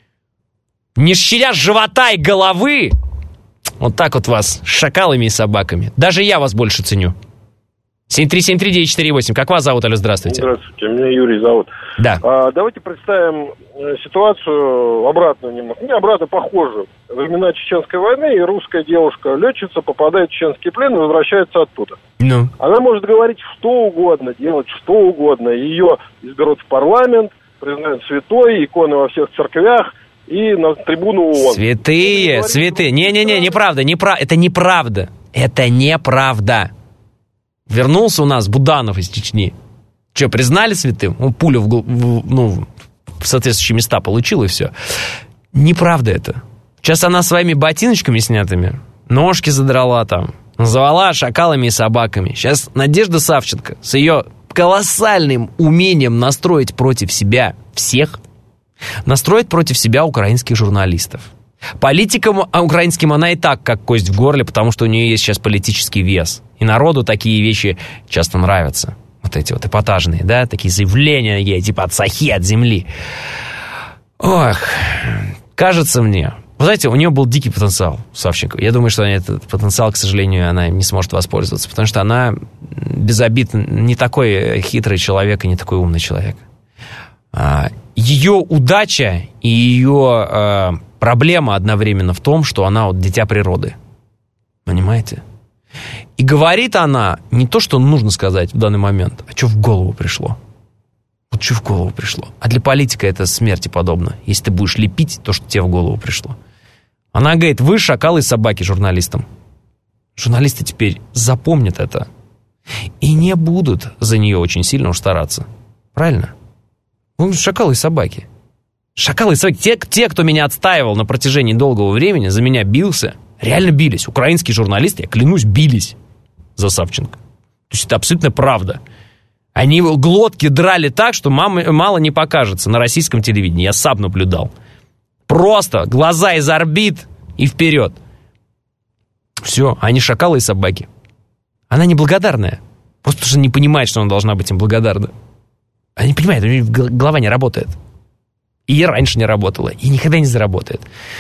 не щадя живота и головы, вот так вот вас с шакалами и собаками. Даже я вас больше ценю. семь три семь три девять четыре восемь. Как вас зовут, Алло, здравствуйте. Здравствуйте, меня Юрий зовут. Да. А, давайте представим ситуацию обратную немного. Не обратно, похожую. Времена Чеченской войны, и русская девушка-летчица попадает в чеченский плен и возвращается оттуда. Ну. Она может говорить что угодно, делать что угодно. Ее изберут в парламент, признают святой, иконы во всех церквях и на трибуну ООН. Святые, святые. Не-не-не, неправда, неправда. Это неправда. Это неправда. Вернулся у нас Буданов из Чечни. Что, признали святым? Он пулю в, в, ну, в соответствующие места получил, и все. Неправда это. Сейчас она своими ботиночками снятыми ножки задрала там, назвала шакалами и собаками. Сейчас Надежда Савченко с ее колоссальным умением настроить против себя всех, настроить против себя украинских журналистов. Политикам украинским она и так как кость в горле, потому что у нее есть сейчас политический вес. И народу такие вещи часто нравятся. Вот эти вот эпатажные, да, такие заявления, типа от сахи, от земли. Ох, кажется мне... Вы знаете, у нее был дикий потенциал, Савченко. Я думаю, что этот потенциал, к сожалению, она не сможет воспользоваться, потому что она без обид не такой хитрый человек и не такой умный человек. Ее удача и ее проблема одновременно в том, что она вот дитя природы. Понимаете? И говорит она не то, что нужно сказать в данный момент, а что в голову пришло. Вот что в голову пришло. А для политика это смерти подобно, если ты будешь лепить то, что тебе в голову пришло. Она говорит, вы шакалы и собаки журналистам. Журналисты теперь запомнят это и не будут за нее очень сильно уж стараться. Правильно? Вы шакалы и собаки. Шакалы и собаки. Те, те, кто меня отстаивал на протяжении долгого времени, за меня бился, реально бились. Украинские журналисты, я клянусь, бились за Савченко. То есть это абсолютно правда. Они глотки драли так, что мама, мало не покажется на российском телевидении. Я сам наблюдал. Просто глаза из орбит и вперед. Все, они шакалы и собаки. Она неблагодарная. Просто потому что не понимает, что она должна быть им благодарна. Она не понимает, у нее голова не работает. И раньше не работала, и никогда не заработает.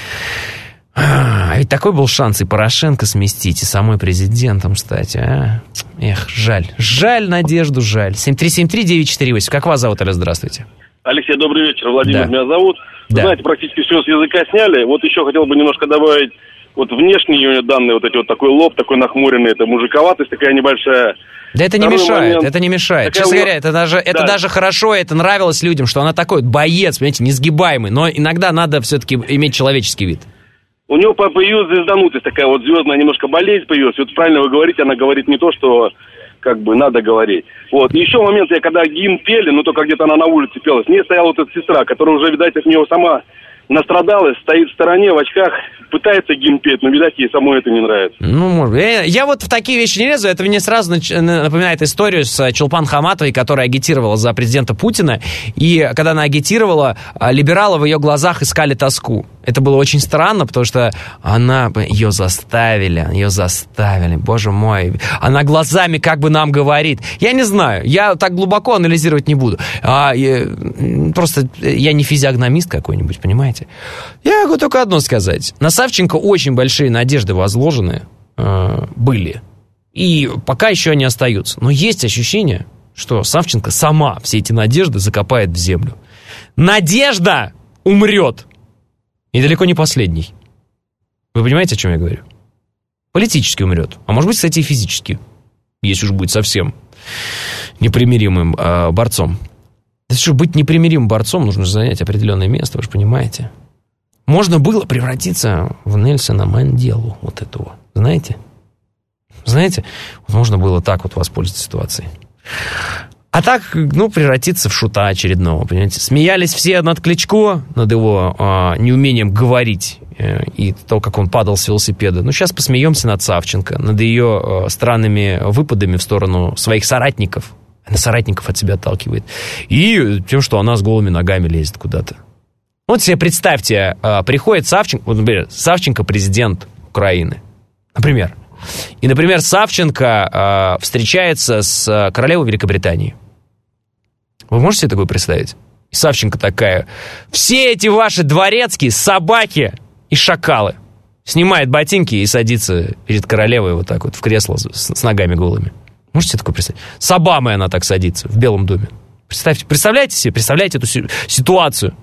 А ведь такой был шанс и Порошенко сместить, и самой президентом стать, а? Эх, жаль. Жаль, Надежду, жаль. семь три семь три девять четыре восемь. Как вас зовут, Алло, здравствуйте. Алексей, добрый вечер. Владимир Да. меня зовут. Да. Знаете, практически все с языка сняли. Вот еще хотел бы немножко добавить вот внешние данные, вот эти вот такой лоб, такой нахмуренный, это мужиковатость такая небольшая. Да это не Второй мешает, момент. это не мешает. Такая Честно вот- говоря, это даже, это Да. даже хорошо, это нравилось людям, что она такой вот боец, понимаете, несгибаемый. Но иногда надо все-таки иметь человеческий вид. У него по- появилась звезданутость такая вот звездная немножко болезнь появилась. Вот правильно вы говорите, она говорит не то, что как бы надо говорить. Вот. И еще момент, я когда гимн пели, ну только где-то она на улице пела, с ней стояла вот эта сестра, которая уже, видать, от нее сама настрадалась, стоит в стороне, в очках, пытается гимн петь, но, видать, ей самой это не нравится. Ну, может быть. Я, я вот в такие вещи не лезу. Это мне сразу нач- напоминает историю с Чулпан Хаматовой, которая агитировала за президента Путина. И когда она агитировала, либералы в ее глазах искали тоску. Это было очень странно, потому что она... Ее заставили, ее заставили. Боже мой. Она глазами как бы нам говорит. Я не знаю. Я так глубоко анализировать не буду. А, я, просто я не физиогномист какой-нибудь, понимаете? Я могу только одно сказать. На Савченко очень большие надежды возложены э, были. И пока еще они остаются. Но есть ощущение, что Савченко сама все эти надежды закопает в землю. Надежда умрет. И далеко не последний. Вы понимаете, о чем я говорю? Политически умрет. А может быть, кстати, и физически. Если уж будет совсем непримиримым э, борцом. Чтобы быть непримиримым борцом, нужно занять определенное место, вы же понимаете. Можно было превратиться в Нельсона Манделу, вот этого, знаете? Знаете, вот можно было так вот воспользоваться ситуацией. А так, ну, превратиться в шута очередного, понимаете? Смеялись все над Кличко, над его э, неумением говорить э, и то, как он падал с велосипеда. Ну, сейчас посмеемся над Савченко, над ее э, странными выпадами в сторону своих соратников. Она соратников от себя отталкивает. И тем, что она с голыми ногами лезет куда-то. Вот себе представьте, приходит Савченко, вот, например, Савченко президент Украины, например. И, например, Савченко встречается с королевой Великобритании. Вы можете себе такое представить? И Савченко такая: все эти ваши дворецкие собаки и шакалы. Снимает ботинки и садится перед королевой вот так вот в кресло с, с ногами голыми. Можете себе такое представить? С Обамой она так садится в Белом доме. Представьте, представляете себе, представляете эту ситуацию?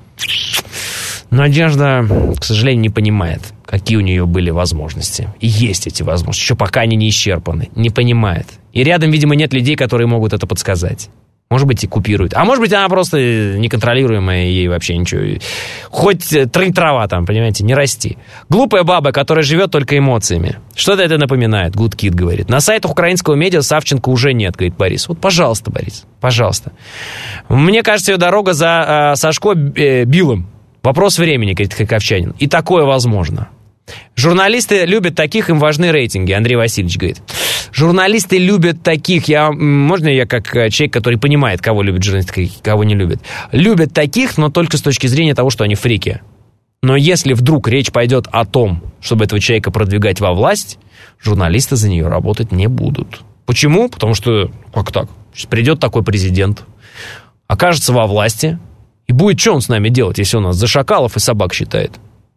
Надежда, к сожалению, не понимает, какие у нее были возможности. И есть эти возможности, еще пока они не исчерпаны. Не понимает. И рядом, видимо, нет людей, которые могут это подсказать. Может быть, и купирует. А может быть, она просто неконтролируемая, ей вообще ничего. Хоть трынь-трава там, понимаете, не расти. Глупая баба, которая живет только эмоциями. Что-то это напоминает, Good Kid говорит. На сайтах украинского медиа Савченко уже нет, говорит Борис. Вот, пожалуйста, Борис, пожалуйста. Мне кажется, ее дорога за э, Сашко э, Билым. Вопрос времени, говорит Хаковчанин. И такое возможно. Журналисты любят таких, им важны рейтинги, Андрей Васильевич говорит. Журналисты любят таких, я, можно я как человек, который понимает, кого любят журналисты, кого не любят, любят таких, но только с точки зрения того, что они фрики. Но если вдруг речь пойдет о том, чтобы этого человека продвигать во власть, журналисты за нее работать не будут. Почему? Потому что, как так? Придет такой президент, окажется во власти, и будет что он с нами делать, если он нас за шакалов и собак считает?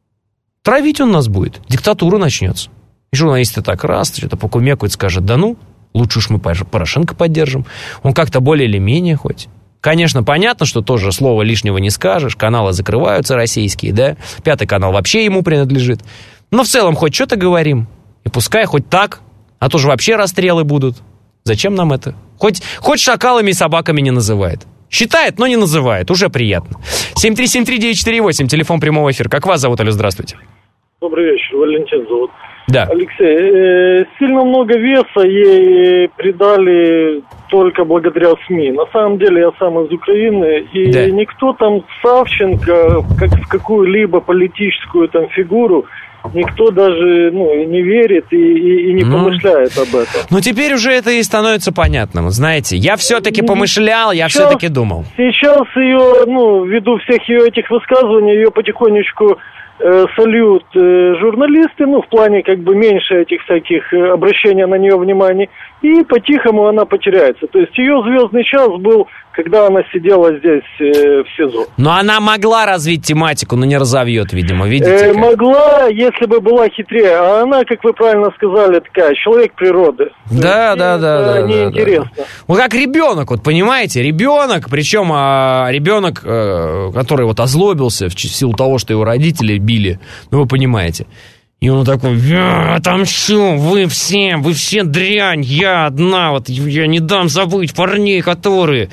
Травить он нас будет, диктатура начнется. И журналисты так раз, что-то покумекают, скажут: да ну, лучше уж мы Порошенко поддержим. Он как-то более или менее хоть. Конечно, понятно, что тоже слова лишнего не скажешь, каналы закрываются российские, да, Пятый канал вообще ему принадлежит. Но в целом хоть что-то говорим. И пускай хоть так, а то же вообще расстрелы будут. Зачем нам это? Хоть, хоть шакалами и собаками не называет. Считает, но не называет, уже приятно. семь три семь три девять четыре восемь, телефон прямого эфира. Как вас зовут, алло, здравствуйте. Добрый вечер, Валентин зовут. Да. Алексей, э, сильно много веса ей придали только благодаря СМИ. На самом деле я сам из Украины, и да. Никто там Савченко, как в какую-либо политическую там фигуру, никто даже ну, не верит и, и, и не ну, помышляет об этом. Ну, теперь уже это и становится понятным. Знаете, я все-таки помышлял, я сейчас, все-таки думал. Сейчас ее, ну, ввиду всех ее этих высказываний, ее потихонечку э, сольют э, журналисты, ну, в плане как бы меньше этих всяких э, обращения на нее внимания, и по-тихому она потеряется. То есть ее звездный час был, когда она сидела здесь э, в СИЗО. Но она могла развить тематику, но не разовьет, видимо, видите? Э, могла, если бы была хитрее. А она, как вы правильно сказали, такая, человек природы. Да, да, да, да. Неинтересно. Да, да. Вот как ребенок, вот понимаете, ребенок, причем а, ребенок, а, который вот озлобился в силу того, что его родители били, ну вы понимаете. И он такой: я отомщу, вы все, вы все дрянь, я одна, вот я не дам забыть парней, которые...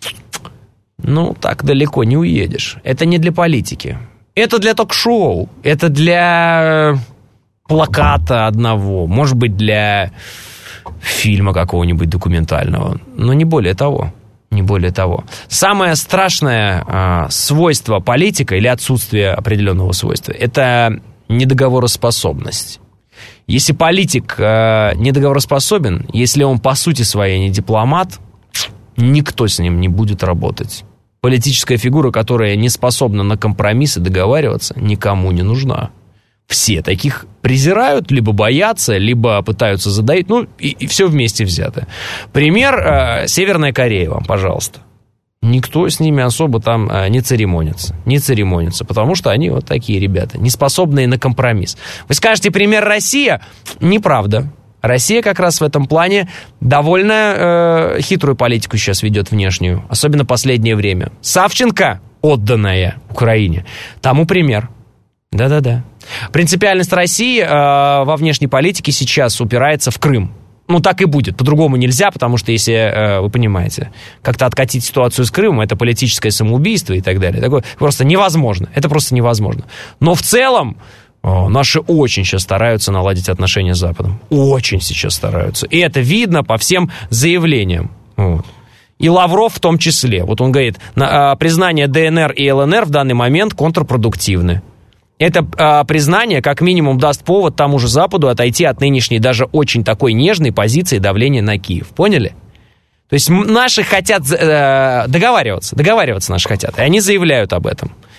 Ну, так далеко не уедешь. Это не для политики. Это для ток-шоу. Это для плаката одного. Может быть, для фильма какого-нибудь документального. Но не более того. Не более того. Самое страшное э, свойство политика или отсутствие определенного свойства — это недоговороспособность. Если политик э, недоговороспособен, если он по сути своей не дипломат, никто с ним не будет работать. Политическая фигура, которая не способна на компромиссы договариваться, никому не нужна. Все таких презирают, либо боятся, либо пытаются задавить, ну и, и все вместе взято. Пример э, Северная Корея вам, пожалуйста. Никто с ними особо там э, не церемонится, не церемонится, потому что они вот такие ребята, не способные на компромисс. Вы скажете, пример Россия? Неправда. Россия как раз в этом плане довольно э, хитрую политику сейчас ведет внешнюю, особенно в последнее время. Савченко, отданная Украине, тому пример. Да-да-да. Принципиальность России э, во внешней политике сейчас упирается в Крым. Ну, так и будет. По-другому нельзя, потому что, если, э, вы понимаете, как-то откатить ситуацию с Крымом, это политическое самоубийство и так далее. Такое просто невозможно. Это просто невозможно. Но в целом О, наши очень сейчас стараются наладить отношения с Западом. Очень сейчас стараются. И это видно по всем заявлениям. Вот. И Лавров в том числе. Вот он говорит, на, а, признание ДНР и ЛНР в данный момент контрпродуктивны. Это а, признание как минимум даст повод тому же Западу отойти от нынешней даже очень такой нежной позиции давления на Киев. Поняли? То есть наши хотят э, договариваться. Договариваться наши хотят. И они заявляют об этом.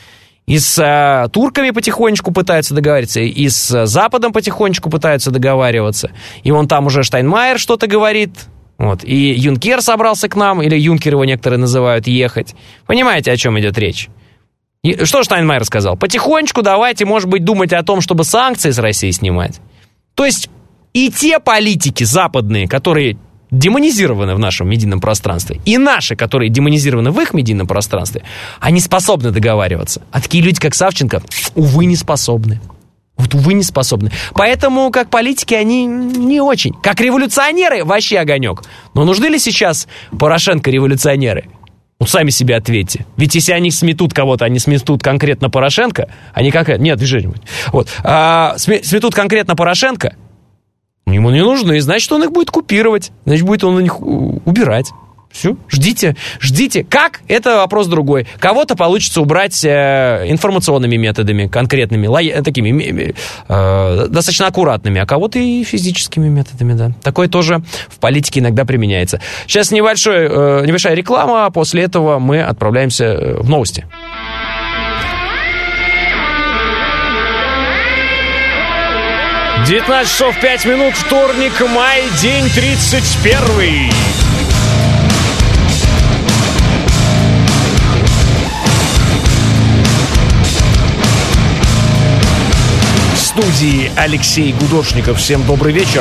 И с э, турками потихонечку пытаются договариваться, и с Западом потихонечку пытаются договариваться. И вон там уже Штайнмайер что-то говорит. Вот. И Юнкер собрался к нам, или Юнкер его некоторые называют, ехать. Понимаете, о чем идет речь? И что Штайнмайер сказал? Потихонечку давайте, может быть, думать о том, чтобы санкции с России снимать. То есть и те политики западные, которые демонизированы в нашем медийном пространстве, и наши, которые демонизированы в их медийном пространстве, они способны договариваться. А такие люди, как Савченко, увы, не способны. Вот, увы, не способны. Поэтому, как политики, они не очень. Как революционеры, вообще огонек. Но нужны ли сейчас Порошенко революционеры? Вот сами себе ответьте. Ведь если они сметут кого-то, они сметут конкретно Порошенко, они как... Нет, движение будет. Вот. А, сметут конкретно Порошенко, ему не нужны, значит, он их будет купировать. Значит, будет он их убирать. Все, ждите, ждите. Как? Это вопрос другой. Кого-то получится убрать э, информационными методами, конкретными, лоя- такими э, достаточно аккуратными, а кого-то и физическими методами, да. Такое тоже в политике иногда применяется. Сейчас небольшой, э, небольшая реклама, а после этого мы отправляемся в новости. девятнадцать часов пять минут, вторник, май, день тридцать первый. В студии Алексей Гудошников. Всем добрый вечер.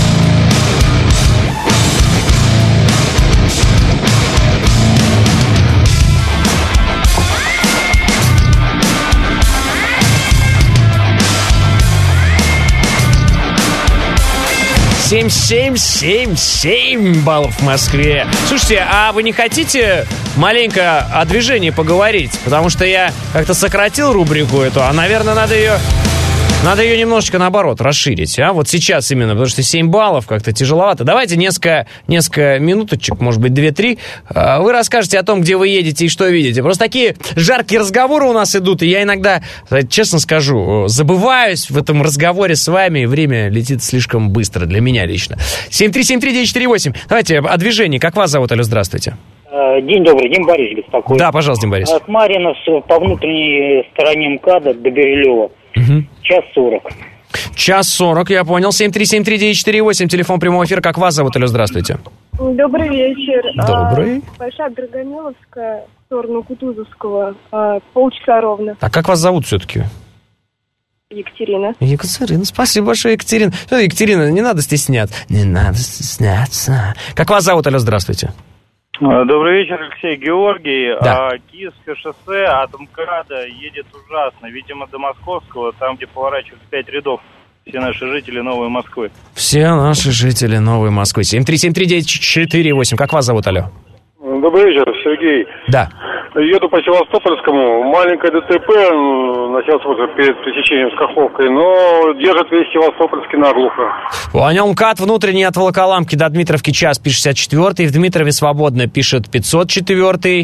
семь семь семь семь баллов в Москве. Слушайте, а вы не хотите маленько о движении поговорить? Потому что я как-то сократил рубрику эту, а, наверное, надо ее... Надо ее немножечко, наоборот, расширить, а? Вот сейчас именно, потому что семь баллов как-то тяжеловато. Давайте несколько, несколько минуточек, может быть, две-три. Вы расскажете о том, где вы едете и что видите. Просто такие жаркие разговоры у нас идут, и я иногда, честно скажу, забываюсь в этом разговоре с вами, и время летит слишком быстро для меня лично. семь три семь три девять четыре восемь. Давайте о движении. Как вас зовут, алло, здравствуйте. День добрый, Дим Борис беспокоит. Да, пожалуйста, Дим Борис. От Марьина по внутренней стороне МКАДа до Берилева. Угу. Час сорок. Час сорок, я понял. семь три семь три девять четыре восемь, телефон прямого эфира. Как вас зовут, алло, здравствуйте. Добрый вечер. Добрый. А, Большая Драгомиловская, в сторону Кутузовского, а, полчаса ровно. А как вас зовут все-таки? Екатерина. Екатерина, спасибо большое, Екатерина. Екатерина, не надо стесняться. Не надо стесняться. Как вас зовут, алло, здравствуйте. Добрый вечер, Алексей, Георгий. Да. А, Киевское шоссе от МКАДа едет ужасно. Видимо, до Московского, там, где поворачивают пять рядов. Все наши жители Новой Москвы. Все наши жители Новой Москвы. семь три семь три девять четыре восемь. Как вас зовут, алло? Добрый вечер, Сергей. Да. Еду по Севастопольскому. Маленькое ДТП началось перед пересечением с Каховкой, но держит весь Севастопольский наглухо. Понял. МКАД внутренний от Волоколамки до Дмитровки час пятьдесят четыре. В Дмитрове свободно пишет пятьсот четыре.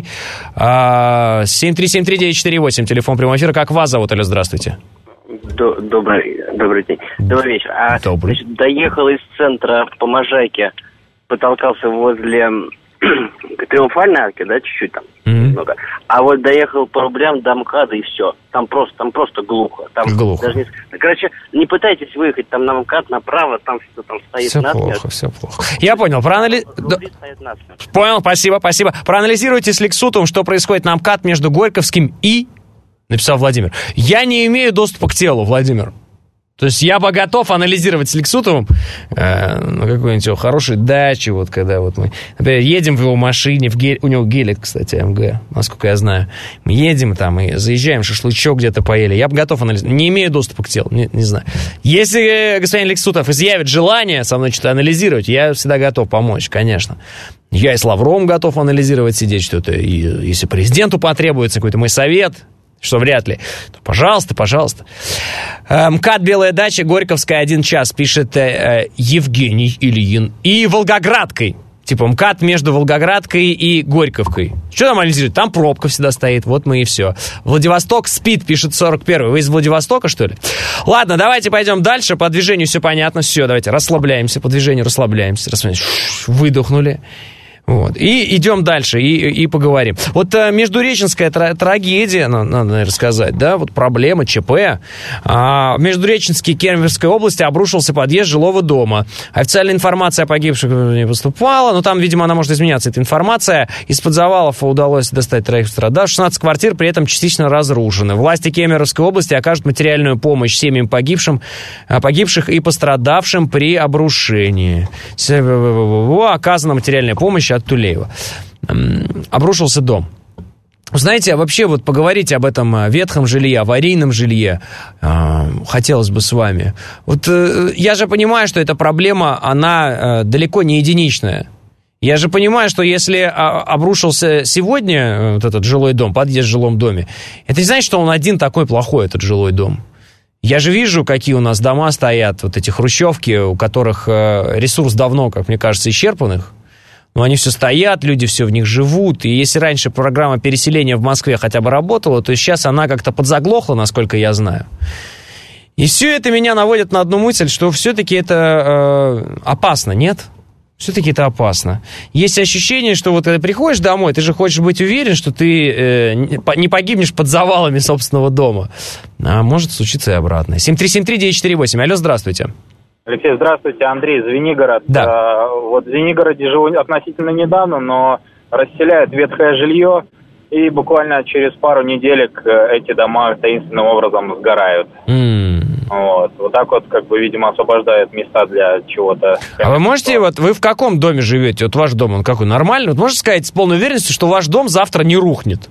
семь три семь три девять четыре восемь. Телефон прямого эфира. Как вас зовут, алло, здравствуйте. Добрый, добрый день. Добрый вечер. А, добрый. Значит, доехал из центра по Можайке, потолкался возле Триумфальной арки, да, чуть-чуть там, mm-hmm. немного. А вот доехал по рублям до МКАДа и все. Там просто, там просто глухо. Там глухо. Даже не... Короче, не пытайтесь выехать там на МКАД направо, там все там стоит все насмерть. Все плохо, все плохо. Я понял. Проанали... Понял, спасибо, спасибо. Проанализируйте с Лексутом, что происходит на МКАД между Горьковским и... Написал Владимир. Я не имею доступа к телу, Владимир. То есть я бы готов анализировать с Лексутовым э, на какой-нибудь его хорошей даче, вот когда вот мы, например, едем в его машине, в гель, у него гелик, кстати, МГ, насколько я знаю. Мы едем там и заезжаем, шашлычок где-то поели. Я бы готов анализировать. Не имею доступа к телу, не, не знаю. Если господин Лексутов изъявит желание со мной что-то анализировать, я всегда готов помочь, конечно. Я и с Лавровым готов анализировать, сидеть что-то. И если президенту потребуется какой-то мой совет... что вряд ли, то пожалуйста, пожалуйста. МКАД «Белая дача», Горьковская, один час, пишет э, Евгений Ильин. И Волгоградкой. Типа МКАД между Волгоградкой и Горьковкой. Что там анализируют? Там пробка всегда стоит, вот мы и все. Владивосток спит, пишет сорок первый. Вы из Владивостока, что ли? Ладно, давайте пойдем дальше. По движению все понятно. Все, давайте расслабляемся. По движению расслабляемся. расслабляемся. Выдохнули. Вот. И идем дальше, и, и поговорим. Вот а, междуреченская тра- трагедия, надо, наверное, сказать, да, вот проблема, ЧП. А, в Междуреченске Кемеровской области обрушился подъезд жилого дома. Официальная информация о погибших не поступала, но там, видимо, она может изменяться, эта информация. Из-под завалов удалось достать троих пострадавших. шестнадцать квартир при этом частично разрушены. Власти Кемеровской области окажут материальную помощь семьям погибшим, погибших и пострадавшим при обрушении. Оказана материальная помощь от Тулеева. Обрушился дом. Знаете, а вообще вот поговорить об этом ветхом жилье, аварийном жилье э, хотелось бы с вами. Вот э, я же понимаю, что эта проблема, она э, далеко не единичная. Я же понимаю, что если обрушился сегодня вот этот жилой дом, подъезд в жилом доме, это не значит, что он один такой плохой, этот жилой дом. Я же вижу, какие у нас дома стоят, вот эти хрущевки, у которых э, ресурс давно, как мне кажется, исчерпанных. Но они все стоят, люди все в них живут. И если раньше программа переселения в Москве хотя бы работала, то сейчас она как-то подзаглохла, насколько я знаю. И все это меня наводит на одну мысль, что все-таки это э, опасно, нет? Все-таки это опасно. Есть ощущение, что вот когда приходишь домой, ты же хочешь быть уверен, что ты э, не погибнешь под завалами собственного дома. А может случиться и обратное. семь три семь три девять четыре восемь. Алло, здравствуйте. Алексей, здравствуйте. Андрей, Звенигород. Да. А, вот в Звенигороде живу относительно недавно, но расселяют ветхое жилье, и буквально через пару неделек эти дома таинственным образом сгорают. Mm. Вот. Вот так вот, как бы, видимо, освобождают места для чего-то. А вы можете, вот вы в каком доме живете? Вот ваш дом, он какой, нормальный? Вот можете сказать с полной уверенностью, что ваш дом завтра не рухнет?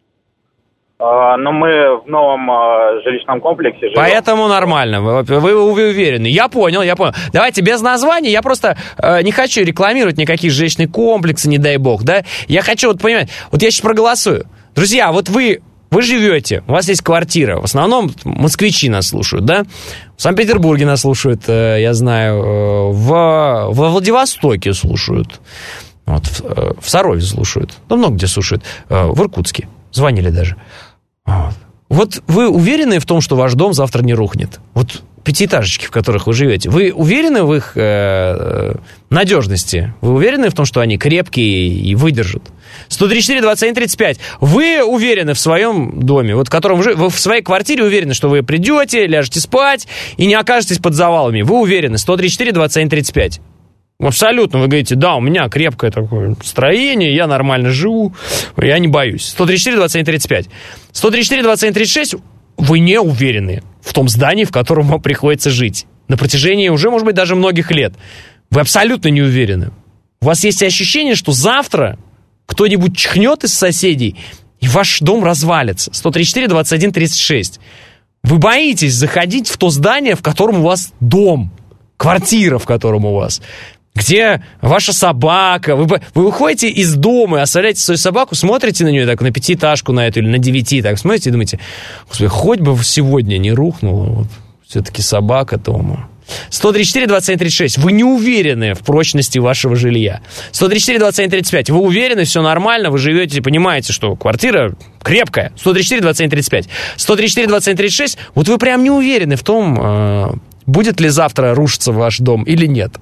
А, но мы в новом а, жилищном комплексе живем. Поэтому нормально, вы, вы, вы уверены. Я понял, я понял. Давайте без названий, я просто э, не хочу рекламировать никакие жилищные комплексы, не дай бог, да? Я хочу вот понимать, вот я сейчас проголосую. Друзья, вот вы, вы живете, у вас есть квартира, в основном москвичи нас слушают, да? В Санкт-Петербурге нас слушают, э, я знаю, э, в, во Владивостоке слушают, вот, в, э, в Сарове слушают, ну, много где слушают, э, в Иркутске, звонили даже. Вот. Вот вы уверены в том, что ваш дом завтра не рухнет? Вот пятиэтажечки, в которых вы живете, вы уверены в их э, надежности? Вы уверены в том, что они крепкие и выдержат? сто тридцать четыре двадцать один тридцать пять. Вы уверены в своем доме, вот в котором вы, вы в своей квартире уверены, что вы придете, ляжете спать и не окажетесь под завалами? Вы уверены? сто тридцать четыре двадцать один тридцать пять. Абсолютно. Вы говорите, да, у меня крепкое такое строение, я нормально живу, я не боюсь. сто тридцать четыре двадцать один тридцать пять. сто тридцать четыре двадцать один тридцать шесть. Вы не уверены в том здании, в котором вам приходится жить. На протяжении уже, может быть, даже многих лет. Вы абсолютно не уверены. У вас есть ощущение, что завтра кто-нибудь чихнет из соседей, и ваш дом развалится. сто тридцать четыре двадцать один тридцать шесть. Вы боитесь заходить в то здание, в котором у вас дом, квартира, в котором у вас, где ваша собака. Вы, вы выходите из дома и оставляете свою собаку, смотрите на нее, так, на пятиэтажку на эту или на девяти, так смотрите и думаете, господи, хоть бы сегодня не рухнула, вот, все-таки собака дома. сто тридцать четыре двадцать один тридцать шесть. Вы не уверены в прочности вашего жилья. сто тридцать четыре двадцать один тридцать пять. Вы уверены, все нормально, вы живете, понимаете, что квартира крепкая. сто тридцать четыре двадцать один тридцать пять. сто тридцать четыре двадцать один тридцать шесть. Вот вы прям не уверены в том, будет ли завтра рушиться ваш дом или нет.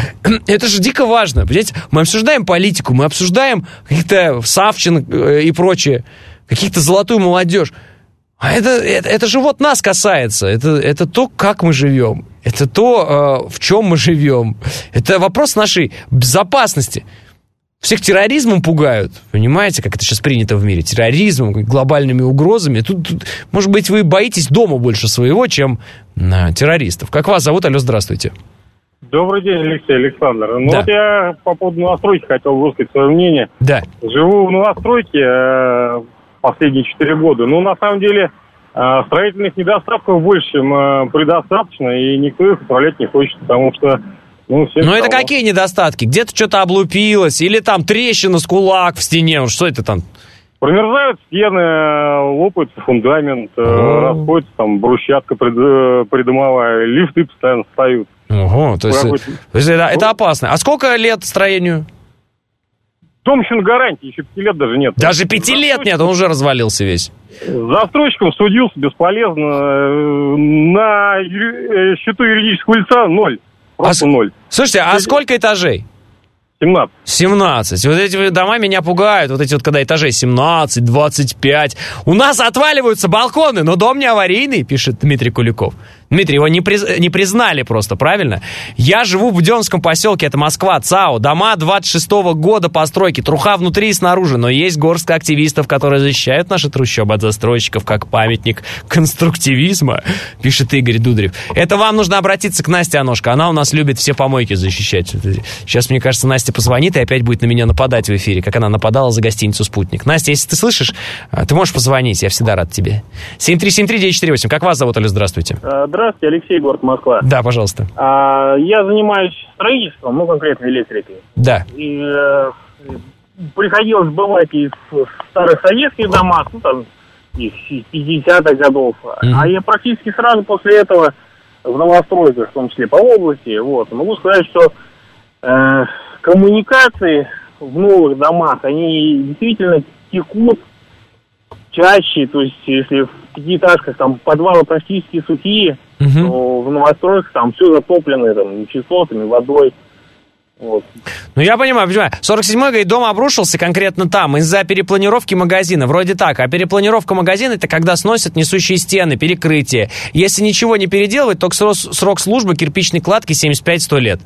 Это же дико важно. Понимаете? Мы обсуждаем политику, мы обсуждаем каких-то Савченко и прочее, каких-то золотую молодежь. А это, это, это же вот нас касается. Это, это то, как мы живем. Это то, в чем мы живем. Это вопрос нашей безопасности. Всех терроризмом пугают. Понимаете, как это сейчас принято в мире? Терроризмом, глобальными угрозами. Тут, тут, может быть, вы боитесь дома больше своего, чем а, террористов. Как вас зовут? Алло, здравствуйте. Добрый день, Алексей, Александр. Ну да. Вот я по поводу новостройки хотел высказать свое мнение. Да. Живу в новостройке э, последние четыре года. Ну, на самом деле, э, строительных недостатков больше, чем э, предостаточно, и никто их управлять не хочет, потому что Ну, ну это какие недостатки? Где-то что-то облупилось, или там трещина с кулак в стене, что это там? Промерзают стены, лопается фундамент, О. расходится там брусчатка придомовая, лифты постоянно встают. Ого, то есть, то есть это, это опасно. А сколько лет строению? Дом еще на гарантии, еще пяти лет даже нет. Даже пяти лет нет, он уже развалился весь. Застройщиком судился бесполезно. На счету юридического лица ноль. Просто а, ноль. Слушайте, а сколько этажей? семнадцать. семнадцать. Вот эти дома меня пугают. Вот эти вот, когда этажей семнадцать, двадцать пять. У нас отваливаются балконы, но дом не аварийный, пишет Дмитрий Куликов. Дмитрий, его не, приз... не признали просто, правильно? Я живу в Буденновском поселке, это Москва, ЦАО. Дома двадцать шестого года постройки, труха внутри и снаружи. Но есть горстка активистов, которые защищают наши трущобы от застройщиков как памятник конструктивизма, пишет Игорь Дударев. Это вам нужно обратиться к Насте Аношко. Она у нас любит все помойки защищать. Сейчас, мне кажется, Настя позвонит и опять будет на меня нападать в эфире, как она нападала за гостиницу «Спутник». Настя, если ты слышишь, ты можешь позвонить, я всегда рад тебе. семь три семь три девять четыре восемь. Как вас зовут, Оля? Здравствуйте. Здравствуйте, Алексей, город Москва. Да, пожалуйста. А, я занимаюсь строительством, ну, конкретно электрикой. Да. И э, приходилось бывать и в старых советских домах, ну, там, из пятидесятых годов. Mm-hmm. А я практически сразу после этого в новостройках, в том числе по области, вот, могу сказать, что э, коммуникации в новых домах, они действительно текут чаще, то есть если в пятиэтажках там подвалы практически сухие, угу. то в новостройках там все затоплено там, нечистотами, водой. Вот. Ну, я понимаю, понимаю. сорок седьмой, говорит, дом обрушился конкретно там из-за перепланировки магазина. Вроде так. А перепланировка магазина — это когда сносят несущие стены, перекрытие. Если ничего не переделывать, то срок, срок службы кирпичной кладки семьдесят пять - сто лет.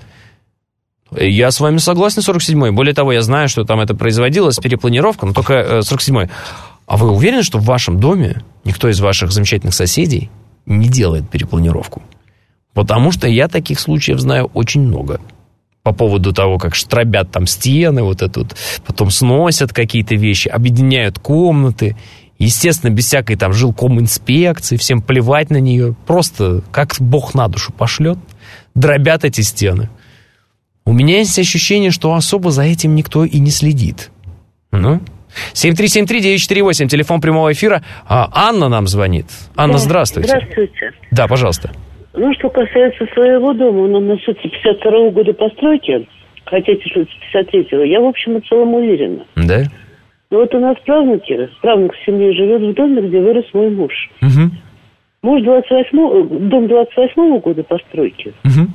Я с вами согласен, сорок седьмой. Более того, я знаю, что там это производилось, перепланировка, но только э, сорок седьмой. А вы уверены, что в вашем доме никто из ваших замечательных соседей не делает перепланировку? Потому что я таких случаев знаю очень много. По поводу того, как штробят там стены, вот это вот, потом сносят какие-то вещи, объединяют комнаты. Естественно, без всякой там жилкоминспекции, всем плевать на нее. Просто как Бог на душу пошлет, дробят эти стены. У меня есть ощущение, что особо за этим никто и не следит. Ну? семь три семь три девять четыре восемь, телефон прямого эфира. А, Анна нам звонит. Анна, да, здравствуйте. Здравствуйте. Да, пожалуйста. Ну, что касается своего дома, он относится пятьдесят второго года постройки, хотите, что пятьдесят третьего, я, в общем, и целом уверена. Да? Ну, вот у нас правнуки, правнук в семье живет в доме, где вырос мой муж. Угу. Муж двадцать восьмого, дом двадцать восьмого года постройки. Угу.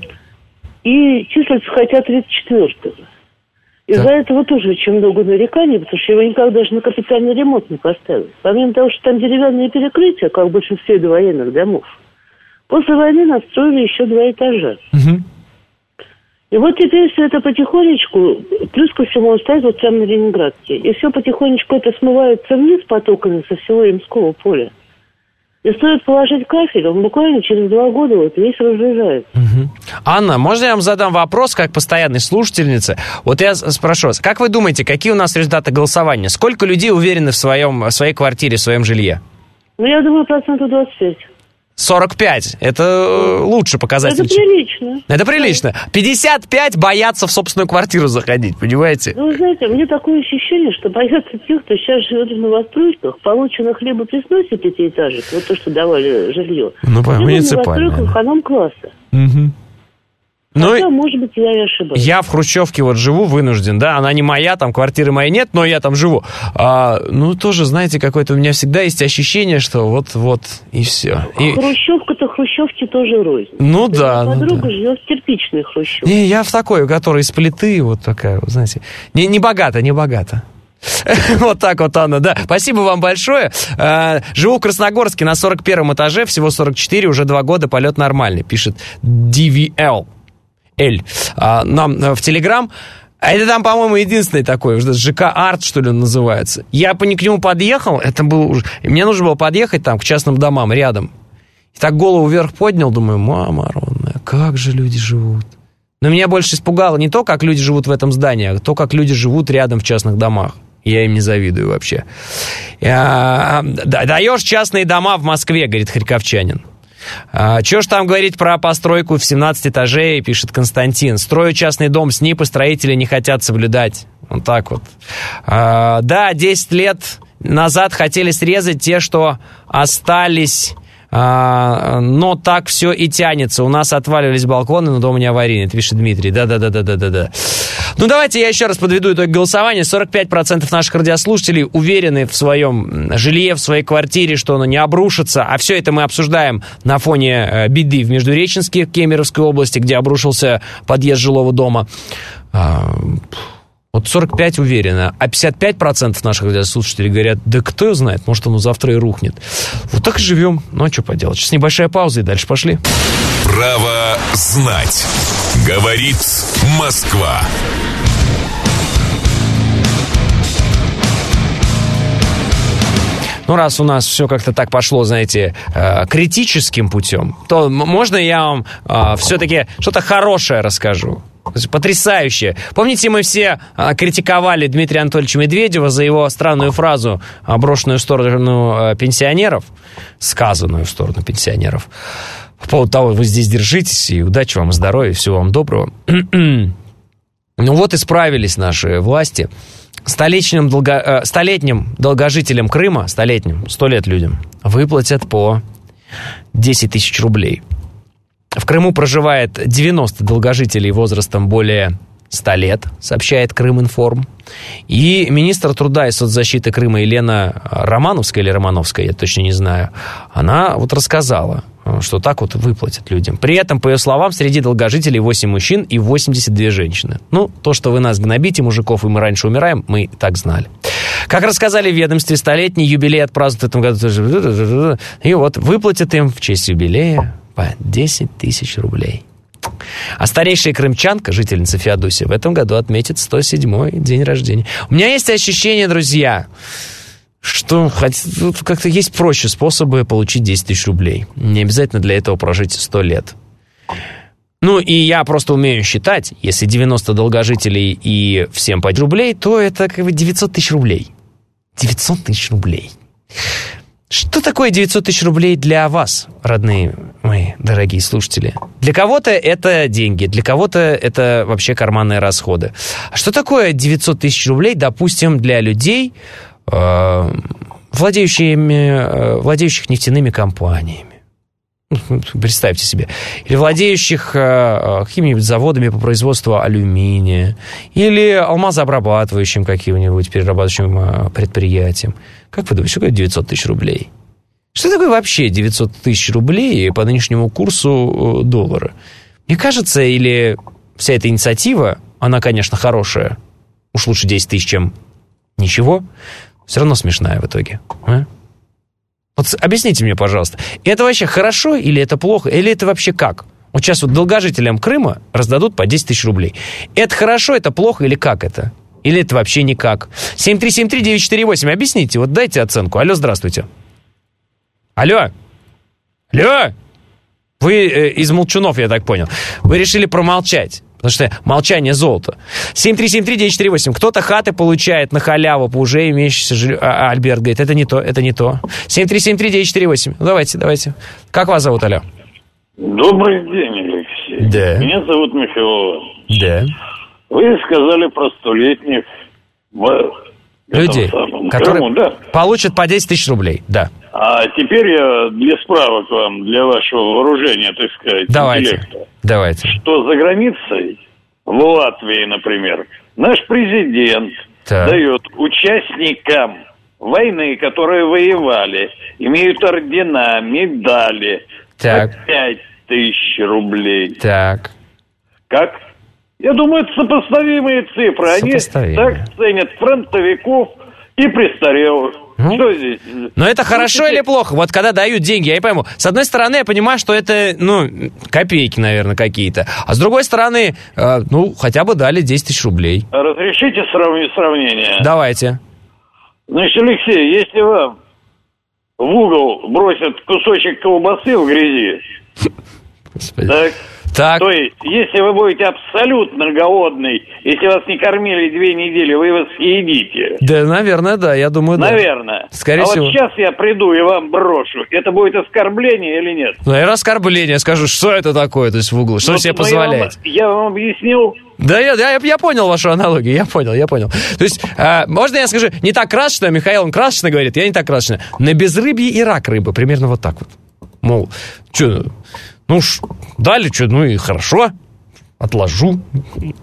И числится хотя тридцать четвёртого. Из-за так. этого тоже очень много нареканий, потому что его никак даже на капитальный ремонт не поставили. Помимо того, что там деревянные перекрытия, как в большинстве довоенных домов, после войны настроили еще два этажа. Угу. И вот теперь все это потихонечку, плюс ко всему он стоит вот прямо на Ленинградке, и все потихонечку это смывается вниз потоками со всего Ямского поля. И стоит положить кафель, он буквально через два года вот весь разряжается. Угу. Анна, можно я вам задам вопрос, как постоянной слушательнице? Вот я спрошу вас, как вы думаете, какие у нас результаты голосования? Сколько людей уверены в, своем, в своей квартире, в своем жилье? Ну, я думаю, процентов двадцать пять. сорок пять. Это лучше показатель. Это прилично. Это прилично. пятьдесят пять боятся в собственную квартиру заходить, понимаете? Ну, вы знаете, мне такое ощущение, что боятся тех, кто сейчас живет в новостройках, полученных либо при сносе пятиэтажек, вот то, что давали жилье, ну, либо муниципальное, в новостройках эконом-класса. Угу. Ну, хотя, может быть, я и ошибаюсь. Я в Хрущевке вот живу, вынужден, да, она не моя, там квартиры моей нет, но я там живу. А, ну, тоже, знаете, какое-то у меня всегда есть ощущение, что вот-вот, и все. И... Хрущевка-то Хрущевки тоже рознь. Ну, да. Подруга ну, да. живет в кирпичной Хрущевке. Не, я в такой, которая из плиты, вот такая, вот, знаете, не, не богато, не богато. Вот так вот, Анна, да. Спасибо вам большое. Живу в Красногорске на сорок первом этаже, всего сорок четыре, уже два года, полет нормальный, пишет ди ви эл. Эль, а, нам в Телеграм. А это там, по-моему, единственный такой, ЖК Арт, что ли, он называется. Я по к нему подъехал, это было уже... Мне нужно было подъехать там к частным домам рядом. И так голову вверх поднял, думаю, мама родная, как же люди живут. Но меня больше испугало не то, как люди живут в этом здании, а то, как люди живут рядом в частных домах. Я им не завидую вообще. Я... Даешь частные дома в Москве, говорит харьковчанин. А, чего ж там говорить про постройку в семнадцать этажей, пишет Константин. Строю частный дом, СНИП и строители не хотят соблюдать. Вот так вот. А, да, десять лет назад хотели срезать те, что остались, а, но так все и тянется. У нас отваливались балконы, но дом не аварийный, это пишет Дмитрий. Да-да-да-да-да-да. Ну, давайте я еще раз подведу итог голосования. сорок пять процентов наших радиослушателей уверены в своем жилье, в своей квартире, что оно не обрушится. А все это мы обсуждаем на фоне беды в Междуреченске, Кемеровской области, где обрушился подъезд жилого дома. Вот сорок пять уверенно, а пятьдесят пять процентов наших радиослушателей говорят, да кто его знает, может, оно завтра и рухнет. Вот так и живем. Ну, а что поделать? Сейчас небольшая пауза, и дальше пошли. Право знать. Говорит Москва. Ну, раз у нас все как-то так пошло, знаете, э, критическим путем, то можно я вам э, все-таки что-то хорошее расскажу. Потрясающе. Помните, мы все а, критиковали Дмитрия Анатольевича Медведева за его странную фразу, брошенную в сторону а, пенсионеров, сказанную в сторону пенсионеров, по поводу того, вы здесь держитесь, и удачи вам, здоровья, всего вам доброго. Ну вот и справились наши власти. Столетним, долго, э, столетним долгожителям Крыма, столетним, сто лет людям, выплатят по десять тысяч рублей. В Крыму проживает девяносто долгожителей возрастом более ста лет, сообщает Крыминформ. И министр труда и соцзащиты Крыма Елена Романовская или Романовская, я точно не знаю, она вот рассказала, что так вот выплатят людям. При этом, по ее словам, среди долгожителей восемь мужчин и восемьдесят две женщины. Ну, то, что вы нас гнобите, мужиков, и мы раньше умираем, мы и так знали. Как рассказали в ведомстве, столетний юбилей отпразднуют в этом году. И вот выплатят им в честь юбилея по десять тысяч рублей. А старейшая крымчанка, жительница Феодосия, в этом году отметит сто седьмой день рождения. У меня есть ощущение, друзья, что как-то есть проще способы получить десять тысяч рублей. Не обязательно для этого прожить сто лет. Ну, и я просто умею считать. Если девяносто долгожителей и всем по рублей, то это как бы девятьсот тысяч рублей. девятьсот тысяч рублей. Что такое девятьсот тысяч рублей для вас, родные мои дорогие слушатели? Для кого-то это деньги, для кого-то это вообще карманные расходы. А что такое девятьсот тысяч рублей, допустим, для людей, э, владеющими, э, владеющих нефтяными компаниями? Представьте себе. Или владеющих э, какими-нибудь заводами по производству алюминия. Или алмазообрабатывающим каким-нибудь перерабатывающим э, предприятием. Как вы думаете, что такое девятьсот тысяч рублей? Что такое вообще девятьсот тысяч рублей по нынешнему курсу э, доллара? Мне кажется, или вся эта инициатива, она, конечно, хорошая. Уж лучше десять тысяч, чем ничего. Все равно смешная в итоге. А? Вот объясните мне, пожалуйста, это вообще хорошо или это плохо, или это вообще как? Вот сейчас вот долгожителям Крыма раздадут по десять тысяч рублей. Это хорошо, это плохо или как это? Или это вообще никак? семь три семь три девять четыре восемь, объясните, вот дайте оценку. Алло, здравствуйте. Алло. Алло. Вы э, из молчунов, я так понял. Вы решили промолчать. Потому что молчание золото. семь три семь три девять четыре восемь. Кто-то хаты получает на халяву по уже имеющейся жилье. А, Альберт говорит, это не то, это не то. семь три семь три девять четыре восемь. Ну, давайте, давайте. Как вас зовут, алло? Добрый день, Алексей. Да. Меня зовут Михаил. Да. Вы сказали про столетних людей, самом, которые Крыму, да? получат по десять тысяч рублей, да. А теперь я для справок вам, для вашего вооружения, так сказать, давайте, интеллекта. Давайте. Что за границей, в Латвии, например, наш президент так. дает участникам войны, которые воевали, имеют ордена, медали, так. по пять тысяч рублей. Так. Как? Я думаю, это сопоставимые цифры. Они так ценят фронтовиков и престарелых. Ну, что здесь? Но это хорошо или плохо? Вот когда дают деньги, я не пойму. С одной стороны, я понимаю, что это, ну, копейки, наверное, какие-то. А с другой стороны, э, ну, хотя бы дали десять тысяч рублей. Разрешите сравни- сравнение? Давайте. Значит, Алексей, если вам в угол бросят кусочек колбасы в грязи, так, так. то есть, если вы будете абсолютно голодный, если вас не кормили две недели, вы его съедите. Да, наверное, да, я думаю, да. Наверное. Скорее а всего. вот сейчас я приду и вам брошу. Это будет оскорбление или нет? Наверное, оскорбление. Скажу, что это такое, то есть в угол, что ну, себе ну, позволяете? Я вам, я вам объяснил. Да, я, я, я понял вашу аналогию, я понял, я понял. То есть, э, можно я скажу, не так красочно, Михаил, он красочно говорит, я не так красочно. На безрыбье и рак рыбы, примерно вот так вот. Мол, что, ну уж дали, что, ну и хорошо, отложу.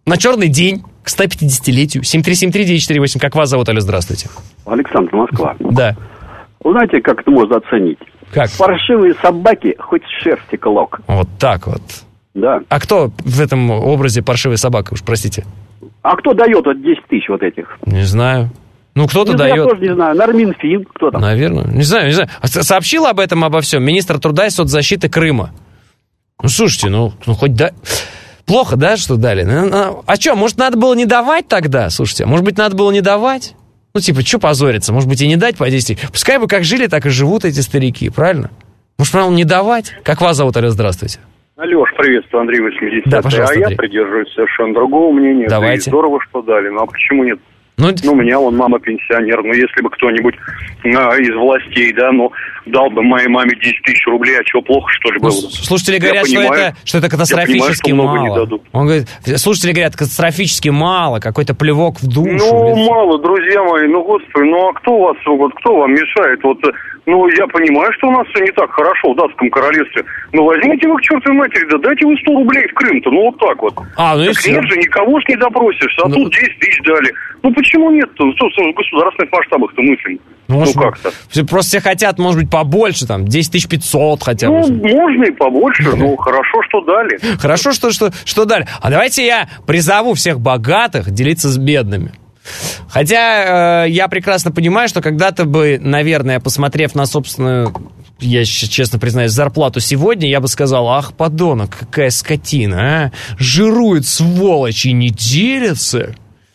на черный день к сто пятидесятилетию. семь три семь три девять четыре восемь. Как вас зовут, алло, здравствуйте. Александр, Москва. Да. Вы знаете, как это можно оценить? Как? Паршивые собаки, хоть шерсти клок. Вот так вот. Да. А кто в этом образе паршивой собаки, уж простите? А кто дает вот десять тысяч вот этих? Не знаю. Ну, кто-то ну, дает. Я тоже не знаю. Норминфин, кто там? Наверное. Не знаю, не знаю. Сообщил об этом, обо всем министр труда и соцзащиты Крыма. Ну, слушайте, ну, ну хоть да... Плохо, да, что дали? А что, может, надо было не давать тогда? Слушайте, может быть, надо было не давать? Ну, типа, что позориться? Может быть, и не дать по десять тысяч? Пускай бы как жили, так и живут эти старики, правильно? Может, правильно, не давать? Как вас зовут, алло, здравствуйте. Алёш, приветствую, Андрей восьмидесятый. Да, пожалуйста, а я Андрей. придерживаюсь совершенно другого мнения. Давайте. Да и здорово, что дали. Ну, а почему нет? Ну, ну, у меня вон мама пенсионер. Ну, если бы кто-нибудь а, из властей, да, ну, дал бы моей маме десять тысяч рублей, а что, плохо, что ли, было? Ну, слушатели говорят, я что, понимаю, это, что это катастрофически я понимаю, что много не мало. дадут. Он говорит, слушатели говорят, катастрофически мало, какой-то плевок в душу. Ну, мало, друзья мои, ну, господи, ну, а кто у вас, вот, кто вам мешает? Вот, ну, я понимаю, что у нас все не так хорошо в датском королевстве. Ну, возьмите вы к чертовой матери, да дайте вы сто рублей в Крым-то, ну, вот так вот. А, ну так и все. нет же, никого ж не допросишь, а ну... тут десять тысяч дали. Ну, почему нет-то? Что, в государственных масштабах-то мыслим? Ну, ну как-то. Просто все хотят, может быть, побольше, там, десять тысяч пятьсот хотя бы. Ну, можно и побольше, ну, хорошо, что дали. Хорошо, что, что, что дали. А давайте я призову всех богатых делиться с бедными. Хотя э, я прекрасно понимаю, что когда-то бы, наверное, посмотрев на собственную, я честно признаюсь, зарплату сегодня, я бы сказал, ах, подонок, какая скотина, а? Жирует, сволочь, и не делится.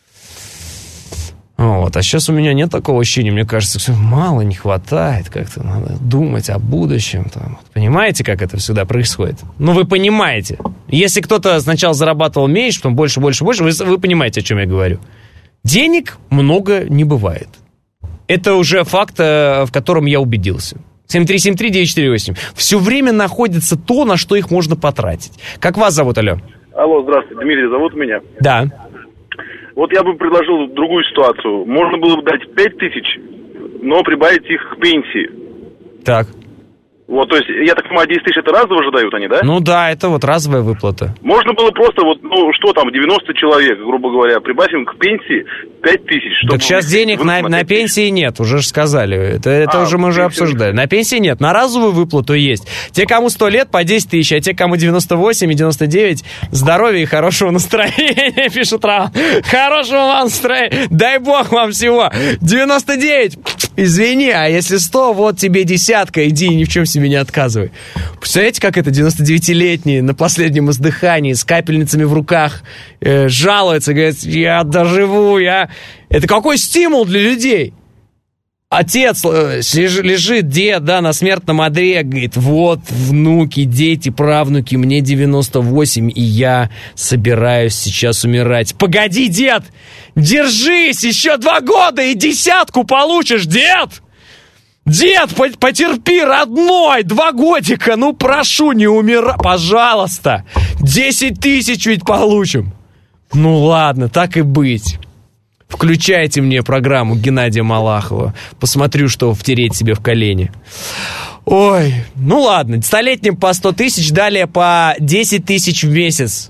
Вот. А сейчас у меня нет такого ощущения, мне кажется, что мало, не хватает, как-то надо думать о будущем. Там. Понимаете, как это всегда происходит? Ну, вы понимаете. Если кто-то сначала зарабатывал меньше, потом больше, больше, больше, вы, вы понимаете, о чем я говорю. Денег много не бывает. Это уже факт, в котором я убедился. семь три семь три девять четыре восемь. Все время находится то, на что их можно потратить. Как вас зовут, алло? Алло, здравствуйте, Дмитрий зовут меня. Да. Вот я бы предложил другую ситуацию. Можно было бы дать пять тысяч, но прибавить их к пенсии. Так. Вот, то есть, я так понимаю, десять тысяч это разово же дают они, да? Ну да, это вот разовая выплата. Можно было просто, вот, ну, что там, девяносто человек, грубо говоря, прибавим к пенсии пять тысяч. Так сейчас денег на, на пенсии нет, уже же сказали. Это, это а, уже мы уже обсуждали. На пенсии нет, на разовую выплату есть. Те, кому сто лет, по десять тысяч, а те, кому девяносто восемь и девяносто девять, здоровья и хорошего настроения, пишет Рам. Хорошего вам настроения, дай бог вам всего. девяносто девять, извини, а если сто, вот тебе десятка, иди и ни в чем себе не отказывай. Представляете, как это девяностодевятилетние на последнем издыхании с капельницами в руках э, жалуются, говорят, я доживу, я... Это какой стимул для людей? Отец э, лежит, дед, да, на смертном одре, говорит, вот, внуки, дети, правнуки, мне девяносто восемь, и я собираюсь сейчас умирать. Погоди, дед, держись, еще два года и десятку получишь, дед! Дед, потерпи, родной, два годика, ну прошу, не умирай, пожалуйста. Десять тысяч ведь получим. Ну ладно, так и быть. Включайте мне программу Геннадия Малахова. Посмотрю, что втереть себе в колени. Ой, ну ладно, столетним по сто тысяч, далее по десять тысяч в месяц.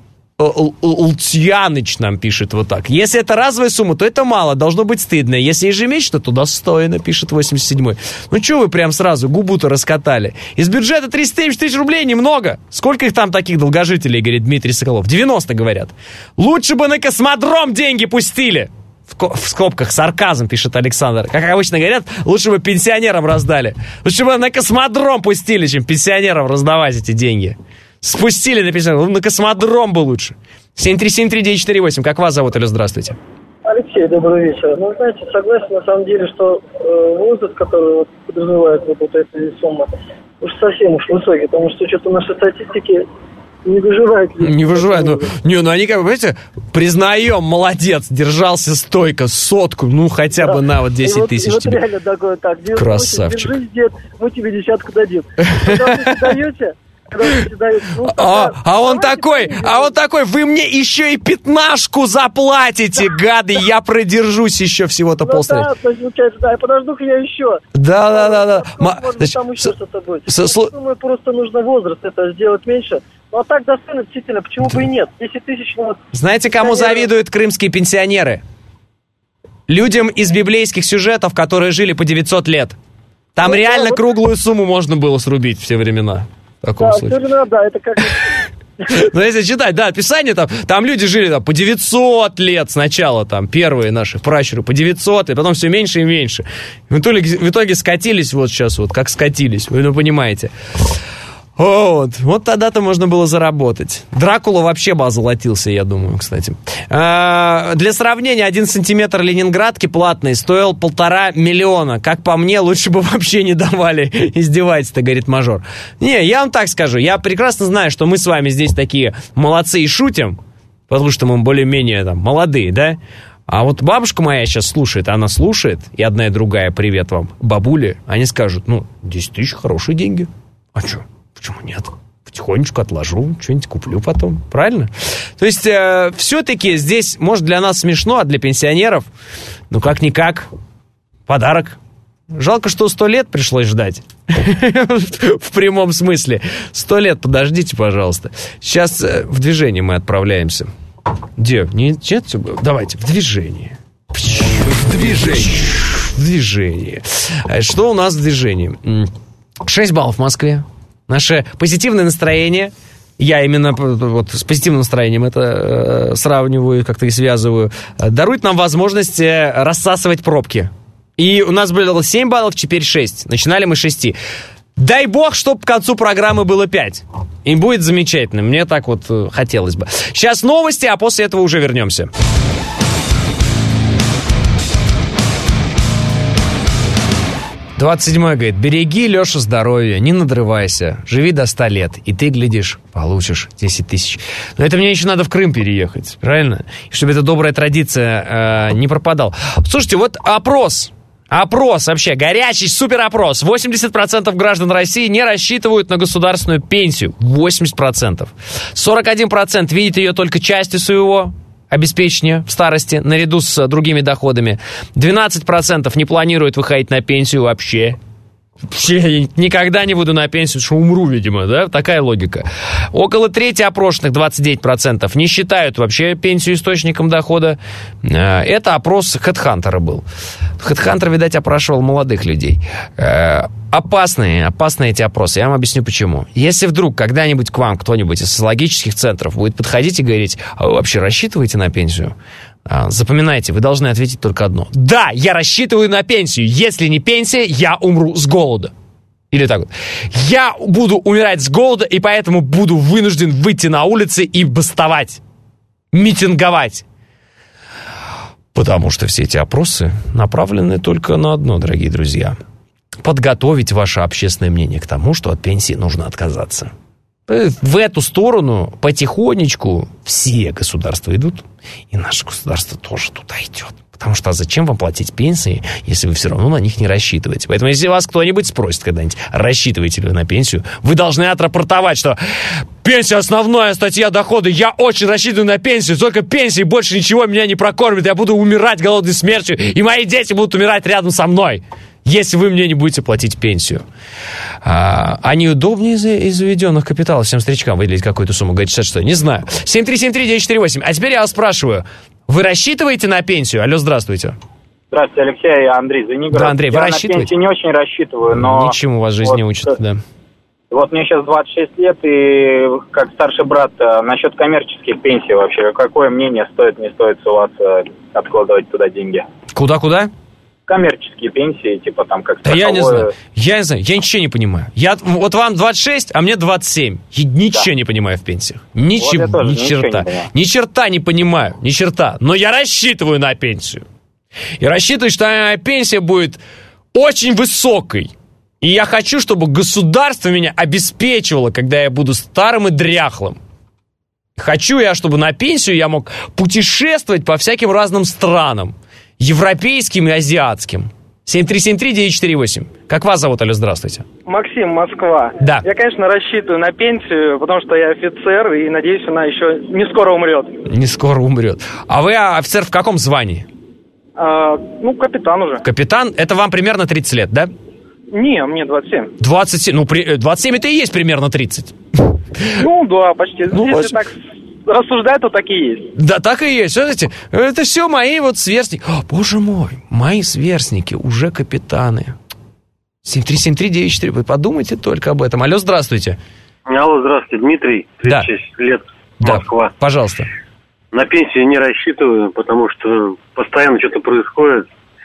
Лтьяныч нам пишет вот так. Если это разовая сумма, то это мало, должно быть стыдно. Если ежемесячно, то достойно, пишет восемьдесят седьмой. Ну что вы прям сразу губу-то раскатали? Из бюджета тридцать семь тысяч рублей немного. Сколько их там таких долгожителей, говорит Дмитрий Соколов? девяносто, говорят. Лучше бы на космодром деньги пустили. В скобках сарказм, пишет Александр. Как обычно говорят, лучше бы пенсионерам раздали. Лучше бы на космодром пустили, чем пенсионерам раздавать эти деньги. Спустили на пенсионеров, на космодром бы лучше. семь три семь три девять четыре восемь. Как вас зовут, или здравствуйте? Алексей, добрый вечер. Ну, знаете, согласен на самом деле, что э, возраст, который вот, подразумевает вот, вот эта сумма, уж совсем уж высокий, потому что что-то нашей статистики не выживает. Не выживает. Ну, не, ну они, как бы, понимаете, признаем, молодец, держался стойко, сотку, ну хотя бы да. на вот десять тысяч вот, тебе. Вот реально такое, так, красавчик. Держись, дед, мы тебе десятку дадим. Когда вы даете... Ну, а, а он такой, а он такой, вы мне еще и пятнашку заплатите, гады, я продержусь еще всего-то ну, полстрочки. Да, получается, да, подожду-ка я еще. Да, да, да, да. Может, Ма... Значит, там еще с... что-то будет. С... Я думаю, просто нужно возраст это сделать меньше, Ну, а так достойно, действительно, почему бы и нет? десять тысяч, ну... Знаете, кому завидуют крымские пенсионеры? Людям из библейских сюжетов, которые жили по девятьсот лет. Там ну, реально да, вот... круглую сумму можно было срубить в все времена. В таком да, случае. все времена, да, это как... Ну, если читать, да, описание там, там люди жили там, по девятьсот лет сначала, там, первые наши пращуры, по девятьсот, и потом все меньше и меньше. В итоге, в итоге скатились вот сейчас, вот как скатились, вы ну, понимаете. Вот, вот тогда-то можно было заработать. Дракула вообще бы озолотился, я думаю, кстати. А, для сравнения, один сантиметр ленинградки платный стоил полтора миллиона. Как по мне, лучше бы вообще не давали. Издевается-то, говорит мажор. Не, я вам так скажу. Я прекрасно знаю, что мы с вами здесь такие молодцы и шутим, потому что мы более-менее там молодые, да? А вот бабушка моя сейчас слушает, она слушает, и одна и другая, привет вам, бабули, они скажут, ну, десять тысяч хорошие деньги. А что? Почему нет? Потихонечку отложу, что-нибудь куплю потом. Правильно? То есть, э, все-таки здесь, может, для нас смешно, а для пенсионеров, ну, как-никак, подарок. Жалко, что сто лет пришлось ждать. В прямом смысле. Сто лет подождите, пожалуйста. Сейчас в движение мы отправляемся. Где? Нет? Давайте, в движение. В движении. В движении. Что у нас в движении? шесть баллов в Москве. Наше позитивное настроение, я именно вот с позитивным настроением это э, сравниваю, как-то и связываю, дарует нам возможность рассасывать пробки. И у нас было семь баллов, теперь шесть. Начинали мы с шести. Дай бог, чтобы к концу программы было пять. И будет замечательно. Мне так вот хотелось бы. Сейчас новости, а после этого уже вернемся. двадцать седьмой говорит, береги, Леша, здоровье, не надрывайся, живи до ста лет, и ты, глядишь, получишь десять тысяч. Но это мне еще надо в Крым переехать, правильно? И чтобы эта добрая традиция э, не пропадала. Слушайте, вот опрос, опрос вообще, горячий суперопрос. восемьдесят процентов граждан России не рассчитывают на государственную пенсию. восемьдесят процентов. сорок один процент видит ее только частью своего обеспечения в старости, наряду с другими доходами. двенадцать процентов не планируют выходить на пенсию вообще. Вообще я никогда не буду на пенсию, что умру, видимо, да? Такая логика. Около трети опрошенных, двадцать девять процентов, не считают вообще пенсию источником дохода. Это опрос HeadHunter был. HeadHunter, видать, опрашивал молодых людей. Опасные, опасные эти опросы. Я вам объясню, почему. Если вдруг когда-нибудь к вам кто-нибудь из социологических центров будет подходить и говорить, а вы вообще рассчитываете на пенсию? Запоминайте, вы должны ответить только одно. Да, я рассчитываю на пенсию. Если не пенсия, я умру с голода. Или так вот. Я буду умирать с голода, и поэтому буду вынужден выйти на улицы и бастовать. Митинговать. Потому что все эти опросы направлены только на одно, дорогие друзья. Подготовить ваше общественное мнение к тому, что от пенсии нужно отказаться. В эту сторону потихонечку все государства идут, и наше государство тоже туда идет. Потому что а зачем вам платить пенсии, если вы все равно на них не рассчитываете? Поэтому если вас кто-нибудь спросит когда-нибудь, рассчитываете ли вы на пенсию, вы должны отрапортовать, что пенсия основная статья дохода, я очень рассчитываю на пенсию, только пенсии больше ничего меня не прокормит, я буду умирать голодной смертью, и мои дети будут умирать рядом со мной, если вы мне не будете платить пенсию. А, а неудобнее из, из заведенных капиталов всем старичкам выделить какую-то сумму? Говорит, что не знаю. семь три семь три девять четыре восемь. А теперь я вас спрашиваю, вы рассчитываете на пенсию? Алло, здравствуйте. Здравствуйте, Алексей, я Андрей Звенигород. Да, Андрей, вы я рассчитываете? Я на пенсии не очень рассчитываю, но... Ничему вас жизнь вот, не учит, да. Вот мне сейчас двадцать шесть лет, и как старший брат, насчет коммерческих пенсий вообще, какое мнение, стоит, не стоит ссылаться, откладывать туда деньги? Куда-куда? Коммерческие пенсии, типа там как страховое... Да я не знаю, я не знаю, я ничего не понимаю. Я, вот вам двадцать шесть, а мне двадцать семь. Я ничего да. не понимаю в пенсиях. Ничего, вот ни черта. Не ни черта не понимаю, ни черта. Но я рассчитываю на пенсию. И рассчитываю, что моя пенсия будет очень высокой. И я хочу, чтобы государство меня обеспечивало, когда я буду старым и дряхлым. Хочу я, чтобы на пенсию я мог путешествовать по всяким разным странам. Европейским и азиатским. семь три семь три девять четыре восемь. Как вас зовут, алло, здравствуйте. Максим, Москва. Да. Я, конечно, рассчитываю на пенсию, потому что я офицер, и, надеюсь, она еще не скоро умрет. Не скоро умрет. А вы офицер в каком звании? А, ну, капитан уже. Капитан, это вам примерно тридцать лет, да? Не, мне двадцать семь. двадцать семь, ну, при, двадцать семь это и есть примерно тридцать. Ну, да, почти. Ну, Если почти. так рассуждать, то так и есть. Да, так и есть. Смотрите, это все мои вот сверстники. О, боже мой, мои сверстники уже капитаны. семь три семь три девять четыре. Вы подумайте только об этом. Алло, здравствуйте. Алло, здравствуйте, Дмитрий, тридцать шесть да. лет, Москва. Да, пожалуйста. На пенсию не рассчитываю, потому что постоянно что-то происходит.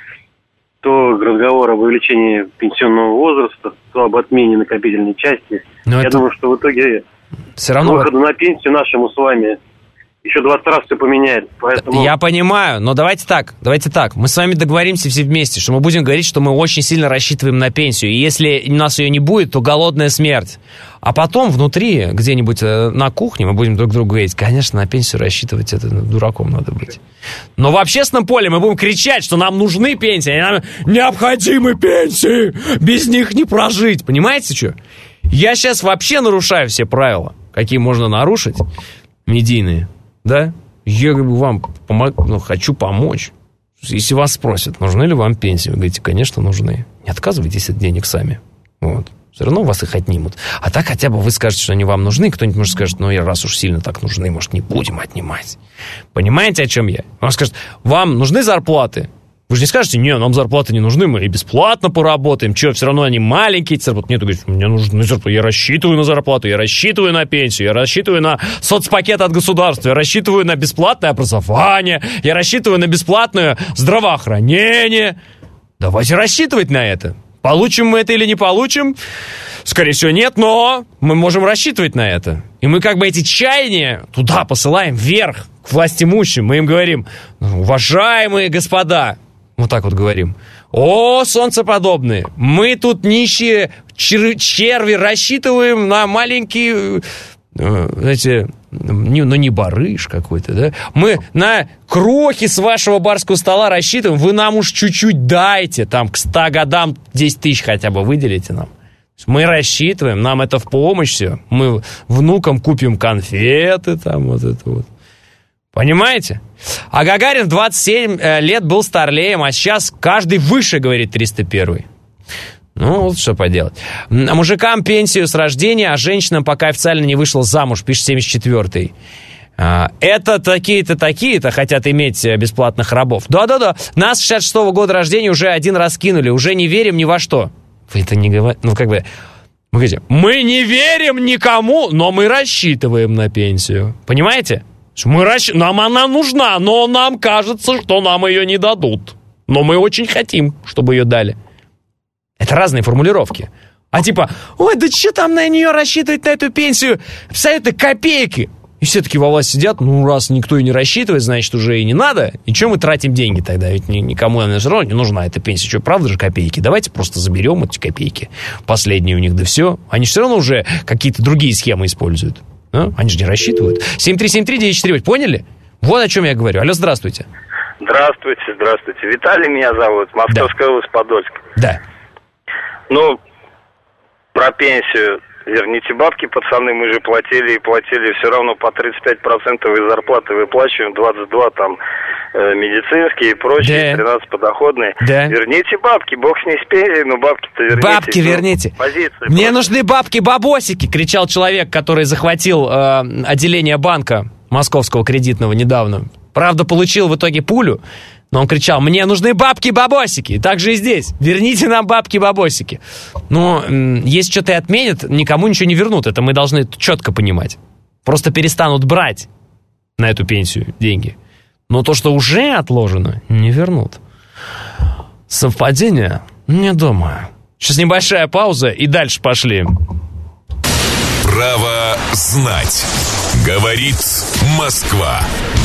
То разговор об увеличении пенсионного возраста, то об отмене накопительной части. Но Я это... думаю, что в итоге все равно... к выходу на пенсию нашему с вами еще двадцать раз все поменяет. Поэтому... Я понимаю, но давайте так, давайте так. Мы с вами договоримся все вместе, что мы будем говорить, что мы очень сильно рассчитываем на пенсию. И если у нас ее не будет, то голодная смерть. А потом внутри, где-нибудь на кухне, мы будем друг другу говорить, конечно, на пенсию рассчитывать, это дураком надо быть. Но в общественном поле мы будем кричать, что нам нужны пенсии, нам необходимы пенсии, без них не прожить. Понимаете, что? Я сейчас вообще нарушаю все правила, какие можно нарушить, медийные. Да? Я вам помог, ну, хочу помочь. Если вас спросят, нужны ли вам пенсии, вы говорите, конечно, нужны. Не отказывайтесь от денег сами. Вот. Все равно вас их отнимут. А так хотя бы вы скажете, что они вам нужны, кто-нибудь может скажет, ну, раз уж сильно так нужны, может, не будем отнимать. Понимаете, о чем я? Он скажет, вам нужны зарплаты? Вы же не скажете, не, нам зарплаты не нужны, мы и бесплатно поработаем. Че, все равно они маленькие, эти зарплаты. Нет, вы говорите, мне нужны зарплаты. Я рассчитываю на зарплату, я рассчитываю на пенсию, я рассчитываю на соцпакет от государства, я рассчитываю на бесплатное образование, я рассчитываю на бесплатное здравоохранение. Давайте рассчитывать на это. Получим мы это или не получим? Скорее всего, нет, но мы можем рассчитывать на это. И мы как бы эти чаяния туда посылаем вверх, к властимущим. Мы им говорим, уважаемые господа, вот так вот говорим, о, солнцеподобные, мы тут нищие чер- черви рассчитываем на маленькие, э, знаете, не, ну не барыш какой-то, да? Мы на крохи с вашего барского стола рассчитываем, вы нам уж чуть-чуть дайте, там к ста годам десять тысяч хотя бы выделите нам. Мы рассчитываем, нам это в помощь все. Мы внукам купим конфеты, там вот это вот. Понимаете? А Гагарин в двадцать семь лет был старлеем, а сейчас каждый выше, говорит триста первый. Ну, вот что поделать. А мужикам пенсию с рождения, а женщинам пока официально не вышла замуж, пишет семьдесят четвёртый. Это такие-то, такие-то хотят иметь бесплатных рабов. Да-да-да, нас с шестьдесят шестого года рождения уже один раз кинули, уже не верим ни во что. Вы это не говорите, ну как бы... Вы говорите, мы не верим никому, но мы рассчитываем на пенсию. Понимаете? Мы расщ... Нам она нужна, но нам кажется, что нам ее не дадут. Но мы очень хотим, чтобы ее дали. Это разные формулировки. А типа, ой, да что там на нее рассчитывать, на эту пенсию? Абсолютно копейки. И все таки во власти сидят, ну раз никто и не рассчитывает, значит уже и не надо. И что мы тратим деньги тогда? Ведь никому, наверное, все равно не нужна эта пенсия. Что, правда же копейки? Давайте просто заберем эти копейки. Последние у них, да все. Они все равно уже какие-то другие схемы используют. А? Они же не рассчитывают. семь три семь три девять четыре, поняли? Вот о чем я говорю. Алло, здравствуйте. Здравствуйте, здравствуйте. Виталий меня зовут, Московская область, Подольск. Да. Ну, про пенсию. Верните бабки, пацаны, мы же платили и платили все равно по тридцать пять процентов из зарплаты выплачиваем, двадцать два там э, медицинские и прочие, да. тринадцать подоходные. Да. Верните бабки, бог с ней с пенсией, но бабки-то верните. Бабки ну, верните. Позиции, Мне просто. нужны бабки-бабосики, кричал человек, который захватил э, отделение банка московского кредитного недавно. Правда, получил в итоге пулю. Но он кричал, мне нужны бабки-бабосики. Так же и здесь. Верните нам бабки-бабосики. Но если что-то и отменят, никому ничего не вернут. Это мы должны четко понимать. Просто перестанут брать на эту пенсию деньги. Но то, что уже отложено, не вернут. Совпадение? Не думаю. Сейчас небольшая пауза и дальше пошли. Право знать. Говорит Москва.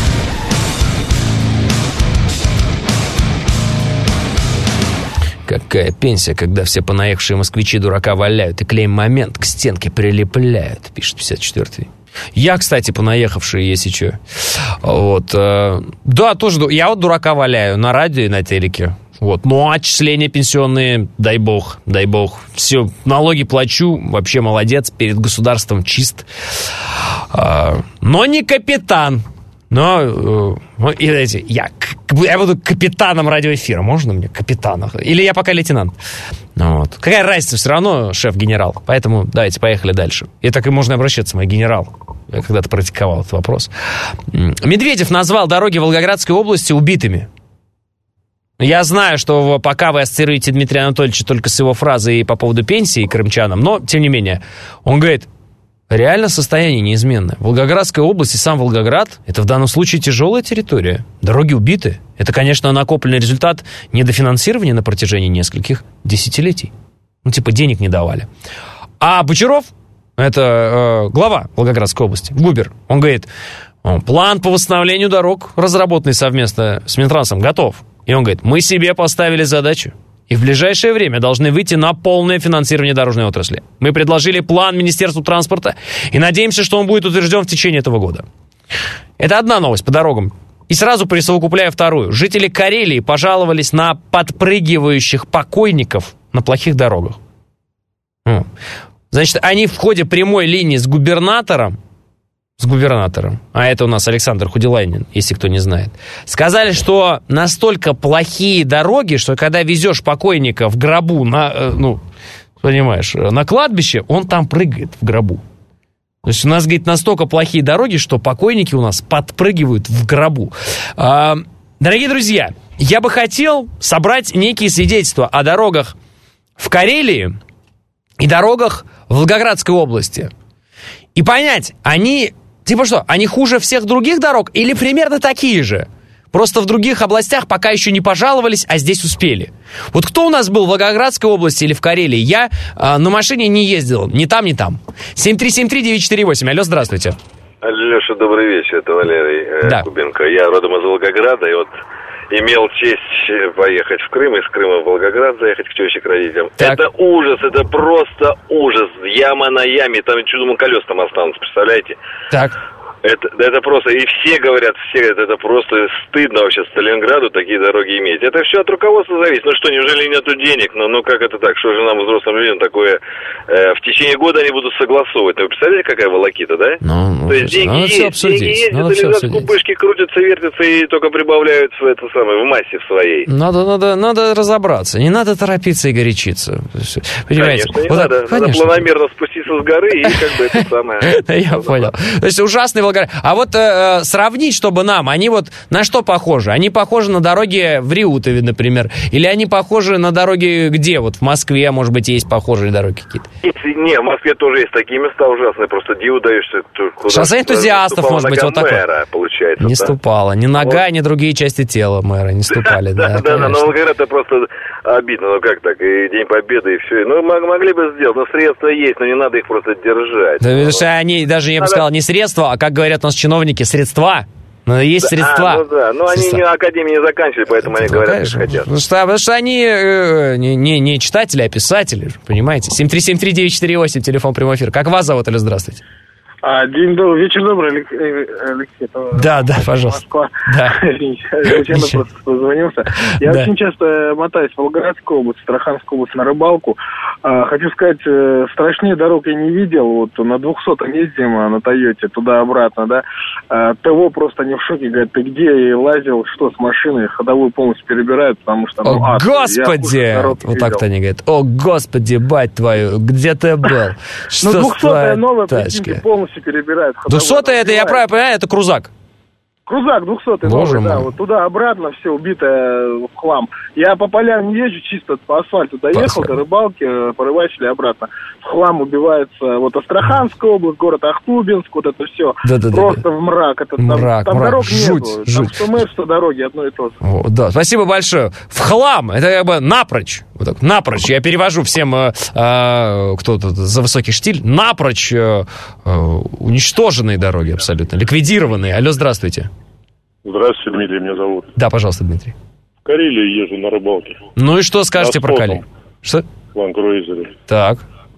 Какая пенсия, когда все понаехавшие москвичи дурака валяют и клейм-момент к стенке прилепляют, пишет пятьдесят четвёртый. Я, кстати, понаехавший, если что. Вот. Э, да, тоже. Я вот дурака валяю на радио и на телеке. Вот. Ну, а отчисления пенсионные, дай бог, дай бог. Все, налоги плачу, вообще молодец, перед государством чист. Э, но не капитан. Но, э, и, знаете, я Я буду капитаном радиоэфира. Можно мне капитана? Или я пока лейтенант? Вот. Какая разница? Все равно шеф-генерал. Поэтому давайте, поехали дальше. И так и можно обращаться, мой генерал. Я когда-то практиковал этот вопрос. Медведев назвал дороги Волгоградской области убитыми. Я знаю, что пока вы ассоциируете Дмитрия Анатольевича только с его фразой по поводу пенсии крымчанам, но, тем не менее, он говорит, реально состояние неизменное. Волгоградская область и сам Волгоград – это в данном случае тяжелая территория. Дороги убиты. Это, конечно, накопленный результат недофинансирования на протяжении нескольких десятилетий. Ну, типа, денег не давали. А Бочаров, это э, глава Волгоградской области, Губер, он говорит, план по восстановлению дорог, разработанный совместно с Минтрансом, готов. И он говорит, мы себе поставили задачу. И в ближайшее время должны выйти на полное финансирование дорожной отрасли. Мы предложили план Министерству транспорта и надеемся, что он будет утвержден в течение этого года. Это одна новость по дорогам. И сразу присовокупляю вторую. Жители Карелии пожаловались на подпрыгивающих покойников на плохих дорогах. Значит, они в ходе прямой линии с губернатором, с губернатором, а это у нас Александр Худилайнин, если кто не знает, сказали, что настолько плохие дороги, что когда везешь покойника в гробу, на, ну, понимаешь, на кладбище, он там прыгает в гробу. То есть у нас, говорит, настолько плохие дороги, что покойники у нас подпрыгивают в гробу. А, дорогие друзья, я бы хотел собрать некие свидетельства о дорогах в Карелии и дорогах в Волгоградской области. И понять, они... Типа что, они хуже всех других дорог или примерно такие же? Просто в других областях пока еще не пожаловались, а здесь успели. Вот кто у нас был в Волгоградской области или в Карелии? Я э, на машине не ездил, ни там, ни там. семь три семь три девять четыре восемь. Алло, здравствуйте. Леша, добрый вечер, это Валерий э, да. Кубенко. Я родом из Волгограда, и вот имел честь поехать в Крым, из Крыма в Волгоград заехать к теще, к родителям. Так. Это ужас, это просто ужас. Яма на яме, там чудом колес там останутся, представляете? Так. Это, это просто, и все говорят, все говорят, это просто стыдно вообще Сталинграду такие дороги иметь. Это все от руководства зависит. Ну что, неужели нету денег? Ну, ну как это так? Что же нам, взрослым людям, такое э, в течение года они будут согласовывать? Ну, вы представляете, какая волокита, да? Ну, то есть деньги есть, деньги есть, это кубышки крутятся, вертятся и только прибавляют в это самое, в массе в своей. Надо, надо, надо разобраться. Не надо торопиться и горячиться. Понимаете? Конечно, не вот надо. Так, надо планомерно спуститься с горы и как бы это самое. Я понял. То есть ужасный Волгоград. А вот э, сравнить, чтобы нам, они вот на что похожи? Они похожи на дороги в Реутове, например? Или они похожи на дороги где? Вот в Москве, может быть, есть похожие дороги какие-то? Не, в Москве тоже есть такие места ужасные, просто диву даешься. Шоссе энтузиастов, может быть, вот такое. Мэра, получается. Не да? ступала. Ни нога, вот. Ни другие части тела мэра не ступали. Да, да, да, но Волгоград это просто обидно. Ну как так? И День Победы, и все. Ну, могли бы сделать, но средства есть, но не надо их просто держать. Да, потому что они, даже, я бы сказал, не средства, а, как говорят у нас чиновники, средства. Но есть да, средства. А, ну да, но они не академии не заканчивали, поэтому это, они говорят, конечно, как хотят. Потому что, потому что они э, не, не, не читатели, а писатели, понимаете? семь три семь три девять четыре восемь, телефон прямой эфир. Как вас зовут, или здравствуйте? А, день добрый, вечер добрый, Алексей. Да, да, пожалуйста. Москва. Да. Зачем я просто позвонился? Я да. очень часто мотаюсь в Волгоградскую область, в Астраханскую область на рыбалку. А, хочу сказать, страшнее дорог я не видел. Вот на двухсотом ездим на Тойоте, туда-обратно, да. А, ТВ просто не в шоке, говорят, ты где? И лазил, что с машиной, ходовую полностью перебирают, потому что... Ну, о, ад, господи! Вот так-то они говорят. О, господи, бать твою, где ты был? Что ну, двухсотая новая, прикиньте, полностью перебирают. Двухсотая, это я правильно понимаю, это крузак? Крузак двухсотый новый, да, вот туда-обратно все убитое в хлам. Я по полям не езжу, чисто по асфальту доехал, до рыбалки, порыбачили обратно. В хлам убивается вот Астраханская область, город Ахтубинск, вот это все. Да-да-да. Просто в мрак. Это, мрак, там, там мрак, дорог жуть, нету. жуть. Там что мэр, что дороги, одно и то же. О, да, спасибо большое. В хлам, это как бы напрочь. Вот так, напрочь. Я перевожу всем, э, э, кто тут за высокий штиль, напрочь э, э, уничтоженные дороги абсолютно, ликвидированные. Алло, здравствуйте. Здравствуйте, Дмитрий, меня зовут. Да, пожалуйста, Дмитрий. В Карелию езжу на рыбалке. Ну и что скажете про Карелию? Что? В Ланд-Крузере. Так.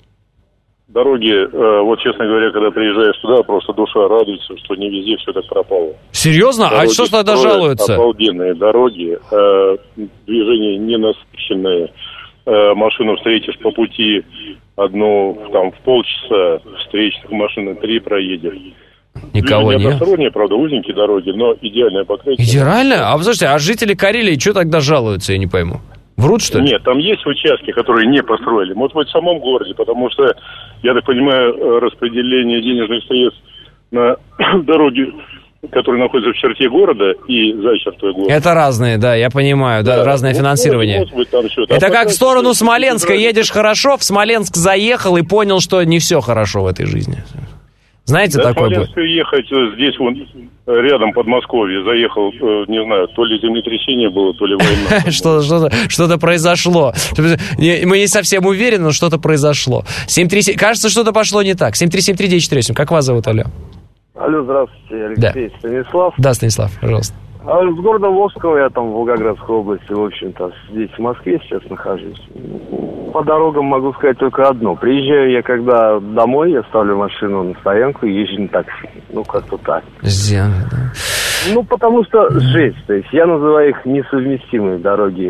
Дороги, э, вот, честно говоря, когда приезжаешь туда, просто душа радуется, что не везде все так пропало. Серьезно? Дороги а что тогда жалуются? Обалденные дороги, э, движение ненасыщенное, э, машину встретишь по пути одну там в полчаса, встречных машин три проедешь. Никого нет. Не односторонние, правда, узенькие дороги, но идеальное покрытие. Идеально? А слушайте, а жители Карелии что тогда жалуются, я не пойму? Врут, что ли? Нет, там есть участки, которые не построили. Может быть, в самом городе, потому что, я так понимаю, распределение денежных средств на дороги, которые находятся в черте города и за чертой города. Это разные, да, я понимаю, да, да разное вот, финансирование. Может быть, там что-то. Это а как в сторону Смоленска едешь хорошо, в Смоленск заехал и понял, что не все хорошо в этой жизни. Знаете, да, такое будет? В Смоленск ехать здесь вон рядом Подмосковье, заехал, не знаю, то ли землетрясение было, то ли война. Что-то, что-то произошло. Мы не совсем уверены, но что-то произошло. семь три семь Кажется, что-то пошло не так. семь три семь три девять четыре восемь. Как вас зовут, алло? Алло, здравствуйте, Алексей. Да. Станислав. Да, Станислав, пожалуйста. А с города Волжского, я там в Волгоградской области, в общем-то, здесь в Москве сейчас нахожусь. По дорогам могу сказать только одно. Приезжаю я когда домой, я ставлю машину на стоянку и езжу на такси. Ну, как-то так. Зиана, да. Ну, потому что жесть. То есть я называю их несовместимые дороги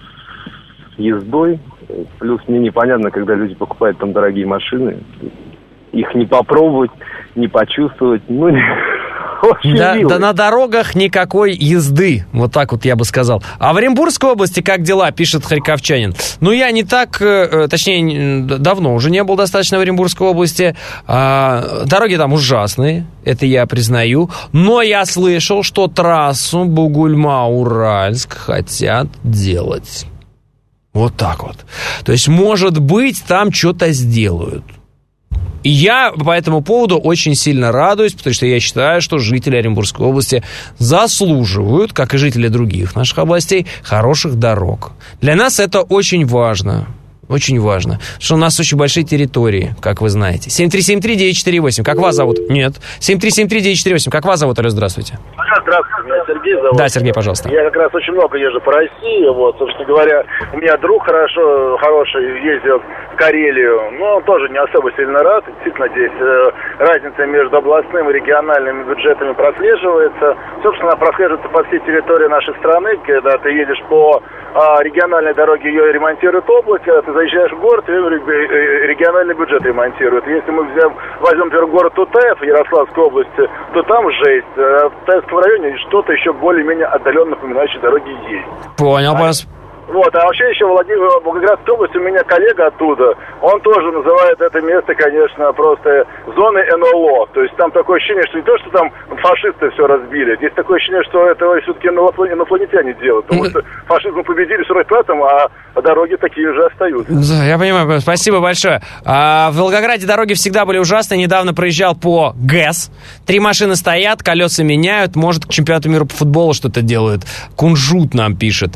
с ездой. Плюс мне непонятно, когда люди покупают там дорогие машины. Их не попробовать, не почувствовать. Ну, да, да на дорогах никакой езды. Вот так вот я бы сказал. А в Оренбургской области как дела, пишет харьковчанин. Ну, я не так, точнее, давно уже не был достаточно в Оренбургской области. А, дороги там ужасные, это я признаю. Но я слышал, что трассу Бугульма-Уральск хотят делать. Вот так вот. То есть, может быть, там что-то сделают. И я по этому поводу очень сильно радуюсь, потому что я считаю, что жители Оренбургской области заслуживают, как и жители других наших областей, хороших дорог. Для нас это очень важно. Очень важно. Потому что у нас очень большие территории, как вы знаете. семь три семь три девять четыре восемь. Как вас зовут? Нет. семь три семь три девять четыре восемь. Как вас зовут? Алло, здравствуйте. Здравствуйте, меня Сергей зовут. Да, Сергей, пожалуйста. Я как раз очень много езжу по России. Вот, собственно говоря, у меня друг хорошо, хороший ездил в Карелию. Но он тоже не особо сильно рад. Действительно, здесь э, разница между областным и региональными бюджетами прослеживается. Собственно, она прослеживается по всей территории нашей страны. Когда ты едешь по э, региональной дороге, ее ремонтирует область. Когда ты заезжаешь в город, региональный бюджет ремонтирует. Если мы взяем, возьмем, например, город Тутаев в Ярославской области, то там жесть. В Тутаевском районе что-то еще более-менее отдаленно напоминающие дороги есть. Понял вас. Вот, а вообще еще Владимир, Волгоградская область, у меня коллега оттуда, он тоже называет это место, конечно, просто зоной эн эл о. То есть там такое ощущение, что не то, что там фашисты все разбили, здесь такое ощущение, что это все-таки инопланетяне делают. Потому что фашизм победили сорок пятом, а дороги такие же остаются. Да, я понимаю, спасибо большое. А, в Волгограде дороги всегда были ужасные. Недавно проезжал по ГЭС. Три машины стоят, колеса меняют. Может, к чемпионату мира по футболу что-то делают. Кунжут нам пишет.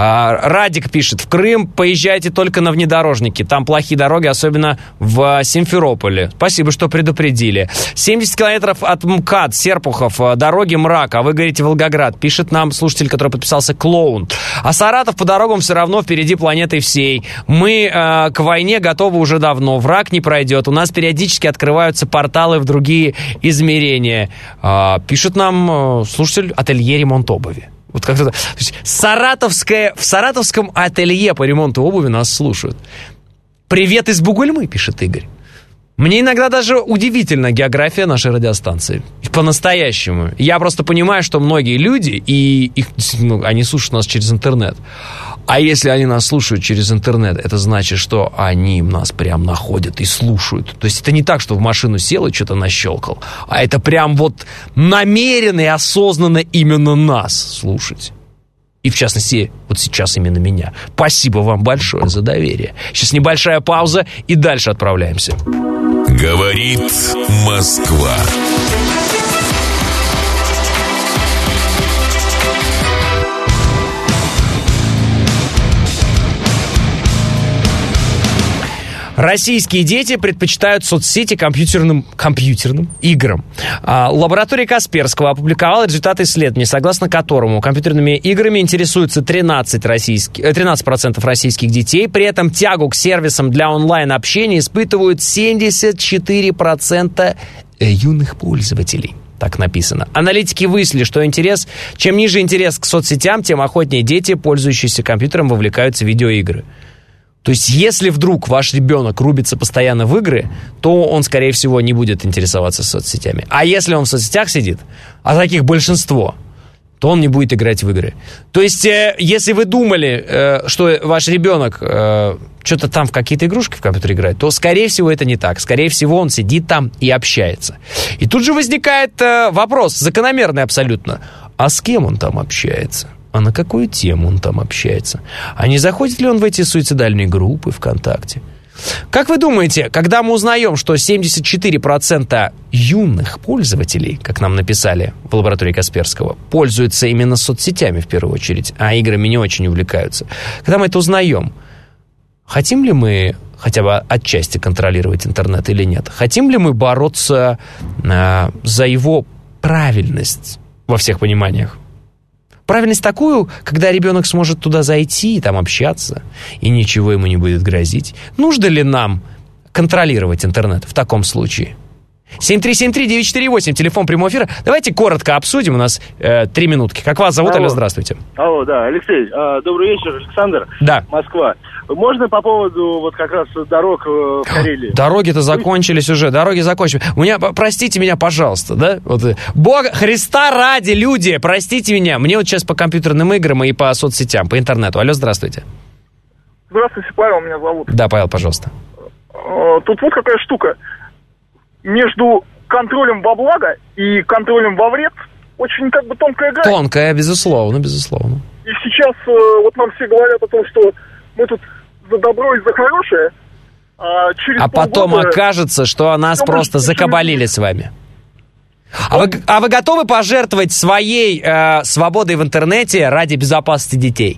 А, Радик пишет, в Крым поезжайте только на внедорожники. Там плохие дороги, особенно в Симферополе. Спасибо, что предупредили. семьдесят километров от МКАД, Серпухов, дороги мрак, а вы говорите Волгоград. Пишет нам слушатель, который подписался Клоун. А Саратов по дорогам все равно впереди планеты всей. Мы э, к войне готовы уже давно. Враг не пройдет. У нас периодически открываются порталы в другие измерения. Э, пишет нам э, слушатель ателье ремонт обуви. Вот как-то, то есть саратовское, в саратовском ателье по ремонту обуви нас слушают. Привет из Бугульмы, пишет Игорь. Мне иногда даже удивительна география нашей радиостанции. По-настоящему. Я просто понимаю, что многие люди, и их, ну, они слушают нас через интернет. А если они нас слушают через интернет, это значит, что они нас прям находят и слушают. То есть это не так, что в машину сел и что-то нащелкал, а это прям вот намеренно и осознанно именно нас слушать. И в частности, вот сейчас именно меня. Спасибо вам большое за доверие. Сейчас небольшая пауза и дальше отправляемся. Говорит Москва. Российские дети предпочитают соцсети компьютерным, компьютерным играм. А, лаборатория Касперского опубликовала результаты исследования, согласно которому компьютерными играми интересуются тринадцать, российских, тринадцать процентов российских детей. При этом тягу к сервисам для онлайн-общения испытывают семьдесят четыре процента юных пользователей. Так написано. Аналитики выяснили, что интерес, чем ниже интерес к соцсетям, тем охотнее дети, пользующиеся компьютером, вовлекаются в видеоигры. То есть, если вдруг ваш ребенок рубится постоянно в игры, то он, скорее всего, не будет интересоваться соцсетями. А если он в соцсетях сидит, а таких большинство, то он не будет играть в игры. То есть, э, если вы думали, э, что ваш ребенок э, что-то там в какие-то игрушки в компьютере играет, то, скорее всего, это не так. Скорее всего, он сидит там и общается. И тут же возникает э, вопрос, закономерный абсолютно. А с кем он там общается? А на какую тему он там общается? А не заходит ли он в эти суицидальные группы ВКонтакте? Как вы думаете, когда мы узнаем, что семьдесят четыре процента юных пользователей, как нам написали в лаборатории Касперского, пользуются именно соцсетями в первую очередь, а играми не очень увлекаются, когда мы это узнаем, хотим ли мы хотя бы отчасти контролировать интернет или нет? Хотим ли мы бороться э, за его правильность во всех пониманиях? Правильность такую, когда ребенок сможет туда зайти и там общаться, и ничего ему не будет грозить. Нужно ли нам контролировать интернет в таком случае? семь три семь три девять четыре восемь, телефон прямого эфира. Давайте коротко обсудим, у нас э, три минутки. Как вас зовут? Алло, здравствуйте. Алло, да, Алексей, э, добрый вечер, Александр. Да. Москва. Можно по поводу вот как раз дорог э, в Карелии? Дороги-то закончились уже, дороги закончились. У меня, простите меня, пожалуйста, да? Вот, Бога, Христа ради, люди, простите меня. Мне вот сейчас по компьютерным играм и по соцсетям, по интернету. Алло, здравствуйте. Здравствуйте, Павел, меня зовут. Да, Павел, пожалуйста. Тут вот какая штука. Между контролем во благо и контролем во вред очень как бы тонкая грань. Тонкая, безусловно, безусловно. И сейчас вот нам все говорят о том, что мы тут за добро и за хорошее, а через А потом полгода... окажется, что нас просто закабалили с вами. А вы, а вы готовы пожертвовать своей э, свободой в интернете ради безопасности детей?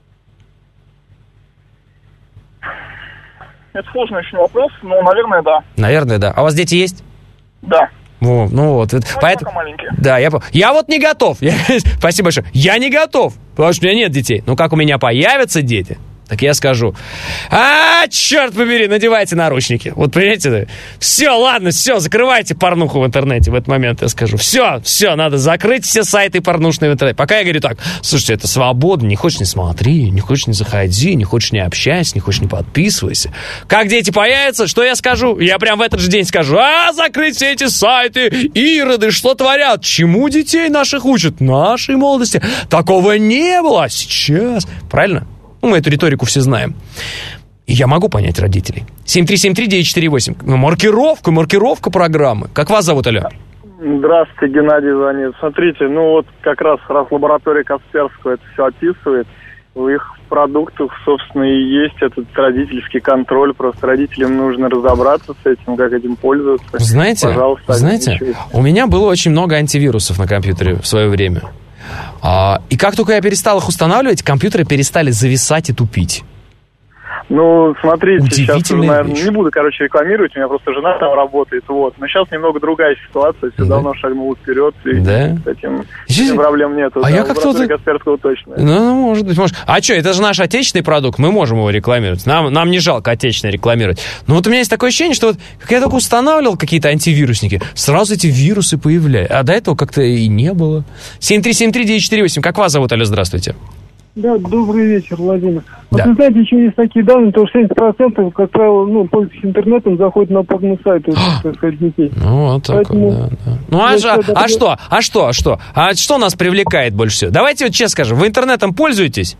Это сложный очень вопрос, но, наверное, да. Наверное, да. А у вас дети есть? Да. О, ну вот. Ну, поэтому... маленькие. Да, я, я вот не готов. Я... Спасибо большое. Я не готов, потому что у меня нет детей. Но как у меня появятся дети, так я скажу: а, черт побери, надевайте наручники. Вот, понимаете, все, ладно, все, закрывайте порнуху в интернете в этот момент, я скажу. Все, все, надо закрыть все сайты порнушные в интернете. Пока я говорю так: слушайте, это свободно, не хочешь — не смотри, не хочешь — не заходи, не хочешь — не общайся, не хочешь — не подписывайся. Как дети появятся, что я скажу? Я прям в этот же день скажу: а, закрыть все эти сайты, ироды, что творят? Чему детей наших учат? Нашей молодости такого не было. Сейчас, правильно? Ну, мы эту риторику все знаем. И я могу понять родителей. семь три семь три девять четыре восемь. Маркировка, маркировка программы. Как вас зовут, алло? Здравствуйте, Геннадий звонит. Смотрите, ну вот как раз раз лаборатория Касперского это все описывает. В их продуктах, собственно, и есть этот родительский контроль. Просто родителям нужно разобраться с этим, как этим пользоваться. Знаете, знаете, у меня было очень много антивирусов на компьютере в свое время. А, и как только я перестал их устанавливать, компьютеры перестали зависать и тупить. Ну, смотрите, сейчас, уже, наверное, вещь. Не буду, короче, рекламировать, у меня просто жена там работает, вот. Но сейчас немного другая ситуация, все да. давно шагнуло вперед, и да. с этим, с этим проблем нету. А да, я как-то... Касперского точно. Ну, может быть, может. А что, это же наш отечественный продукт, мы можем его рекламировать. Нам, нам не жалко отечественное рекламировать. Но вот у меня есть такое ощущение, что вот, как я только устанавливал какие-то антивирусники, сразу эти вирусы появлялись. А до этого как-то и не было. семь три семь три девять четыре восемь. Как вас зовут, алло, здравствуйте. Да, добрый вечер, Владимир. Да. Вот вы знаете, еще есть такие данные, что семьдесят процентов, как правило, ну, пользуются интернетом, заходят на порно-сайты, так сказать, детей. Ну, вот так вот, да, да. Ну, а, а, а, а что? А что? А что? А что нас привлекает больше всего? Давайте вот честно скажем, вы интернетом пользуетесь?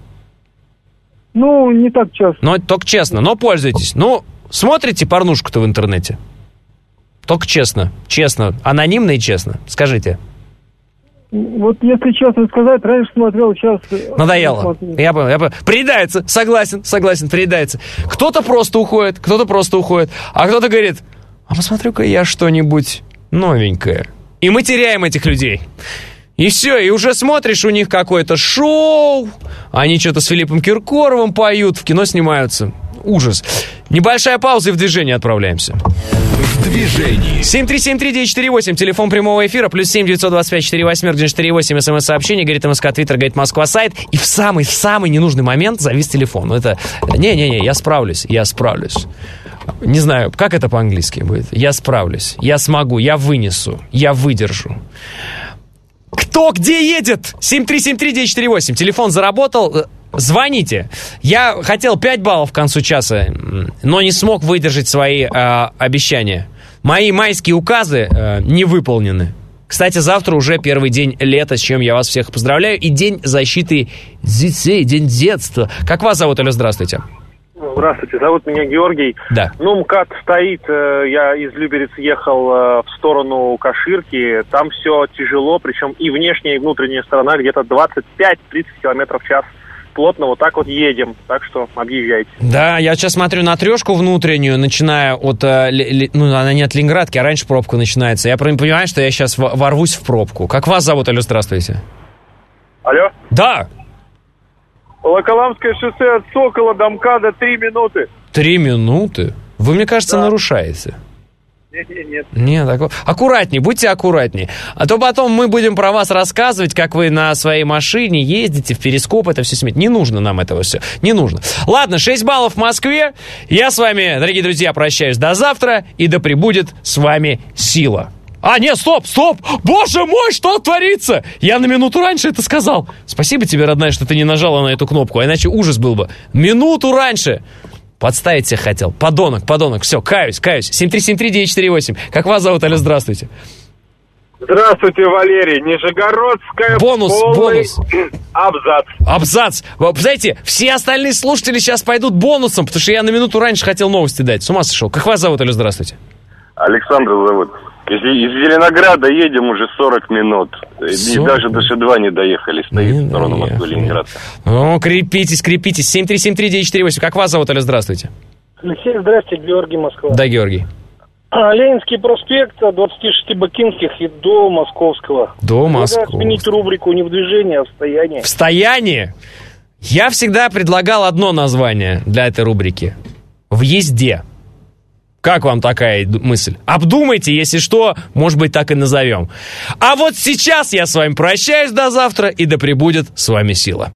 Ну, не так часто. Ну, только честно, но пользуетесь. Ну, смотрите порнушку-то в интернете? Только честно, честно, анонимно и честно. Скажите. Вот если честно сказать, раньше смотрел, сейчас... Надоело. Я понял, я понял. Приедается, согласен, согласен, приедается. Кто-то просто уходит, кто-то просто уходит, а кто-то говорит: а посмотрю-ка я что-нибудь новенькое. И мы теряем этих людей. И все, и уже смотришь, у них какое-то шоу, они что-то с Филиппом Киркоровым поют, в кино снимаются. Ужас. Небольшая пауза и в движение отправляемся. В движении. семь три семь три девять четыре восемь, телефон прямого эфира, плюс семь девятьсот двадцать пять четыре восемь девять четыре восемь, смс-сообщение, говорит МСК, Твиттер, говорит Москва, сайт. И в самый, в самый ненужный момент завис телефон. Ну это, не-не-не, я справлюсь, я справлюсь. Не знаю, как это по-английски будет. Я справлюсь, я смогу, я вынесу, я выдержу. Кто где едет? семь три семь три девять четыре восемь. Телефон заработал. Звоните. Я хотел пять баллов к концу часа, но не смог выдержать свои э, обещания. Мои майские указы э, не выполнены. Кстати, завтра уже первый день лета, с чем я вас всех поздравляю. И день защиты детей, день детства. Как вас зовут, Алло, здравствуйте. Здравствуйте, зовут меня Георгий. Да. Ну, МКАД стоит, я из Люберец ехал в сторону Каширки, там все тяжело, причем и внешняя, и внутренняя сторона где-то двадцать пять тридцать километров в час. Плотно вот так вот едем, так что объезжайте. Да, я сейчас смотрю на трешку внутреннюю, начиная от, ну, она не от Ленинградки, а раньше пробка начинается. Я понимаю, что я сейчас ворвусь в пробку. Как вас зовут, Алло, здравствуйте. Алло? Да. Волоколамское шоссе от Сокола до МКАДа три минуты. Три минуты? Вы, мне кажется, да. нарушаете. Нет, нет, нет. Нет, так... аккуратнее, будьте аккуратнее. А то потом мы будем про вас рассказывать, как вы на своей машине ездите, в перископ это все сметь. Не нужно нам этого все, не нужно. Ладно, шесть баллов в Москве. Я с вами, дорогие друзья, прощаюсь до завтра. И да пребудет с вами сила. А, нет, стоп, стоп! Боже мой, что творится? Я на минуту раньше это сказал. Спасибо тебе, родная, что ты не нажала на эту кнопку, а иначе ужас был бы. Минуту раньше. Подставить всех хотел. Подонок, подонок. Все, каюсь, каюсь. семь три семь три девять четыре восемь. Как вас зовут, Алло, здравствуйте. Здравствуйте, Валерий. Нижегородская. Бонус, бонус. Абзац. Абзац. Вы знаете, все остальные слушатели сейчас пойдут бонусом, потому что я на минуту раньше хотел новости дать. С ума сошел. Как вас зовут, Алло, здравствуйте. Александр зовут. Из, из Зеленограда едем уже сорок минут. И даже до Ш-два не доехали. Стоит не в сторону Москвы-Ленинграда. Ну, крепитесь, крепитесь. семь три семь три девять четыре восемь. Как вас зовут, Алло, здравствуйте. Алексей, здрасте, Георгий, Москва. Да, Георгий. Ленинский проспект от двадцати шести Бакинских и до Московского. До Московского. Сменить рубрику не в движении, а в стоянии. В стоянии? Я всегда предлагал одно название для этой рубрики. В езде. Как вам такая мысль? Обдумайте, если что, может быть, так и назовем. А вот сейчас я с вами прощаюсь до завтра, и да пребудет с вами сила.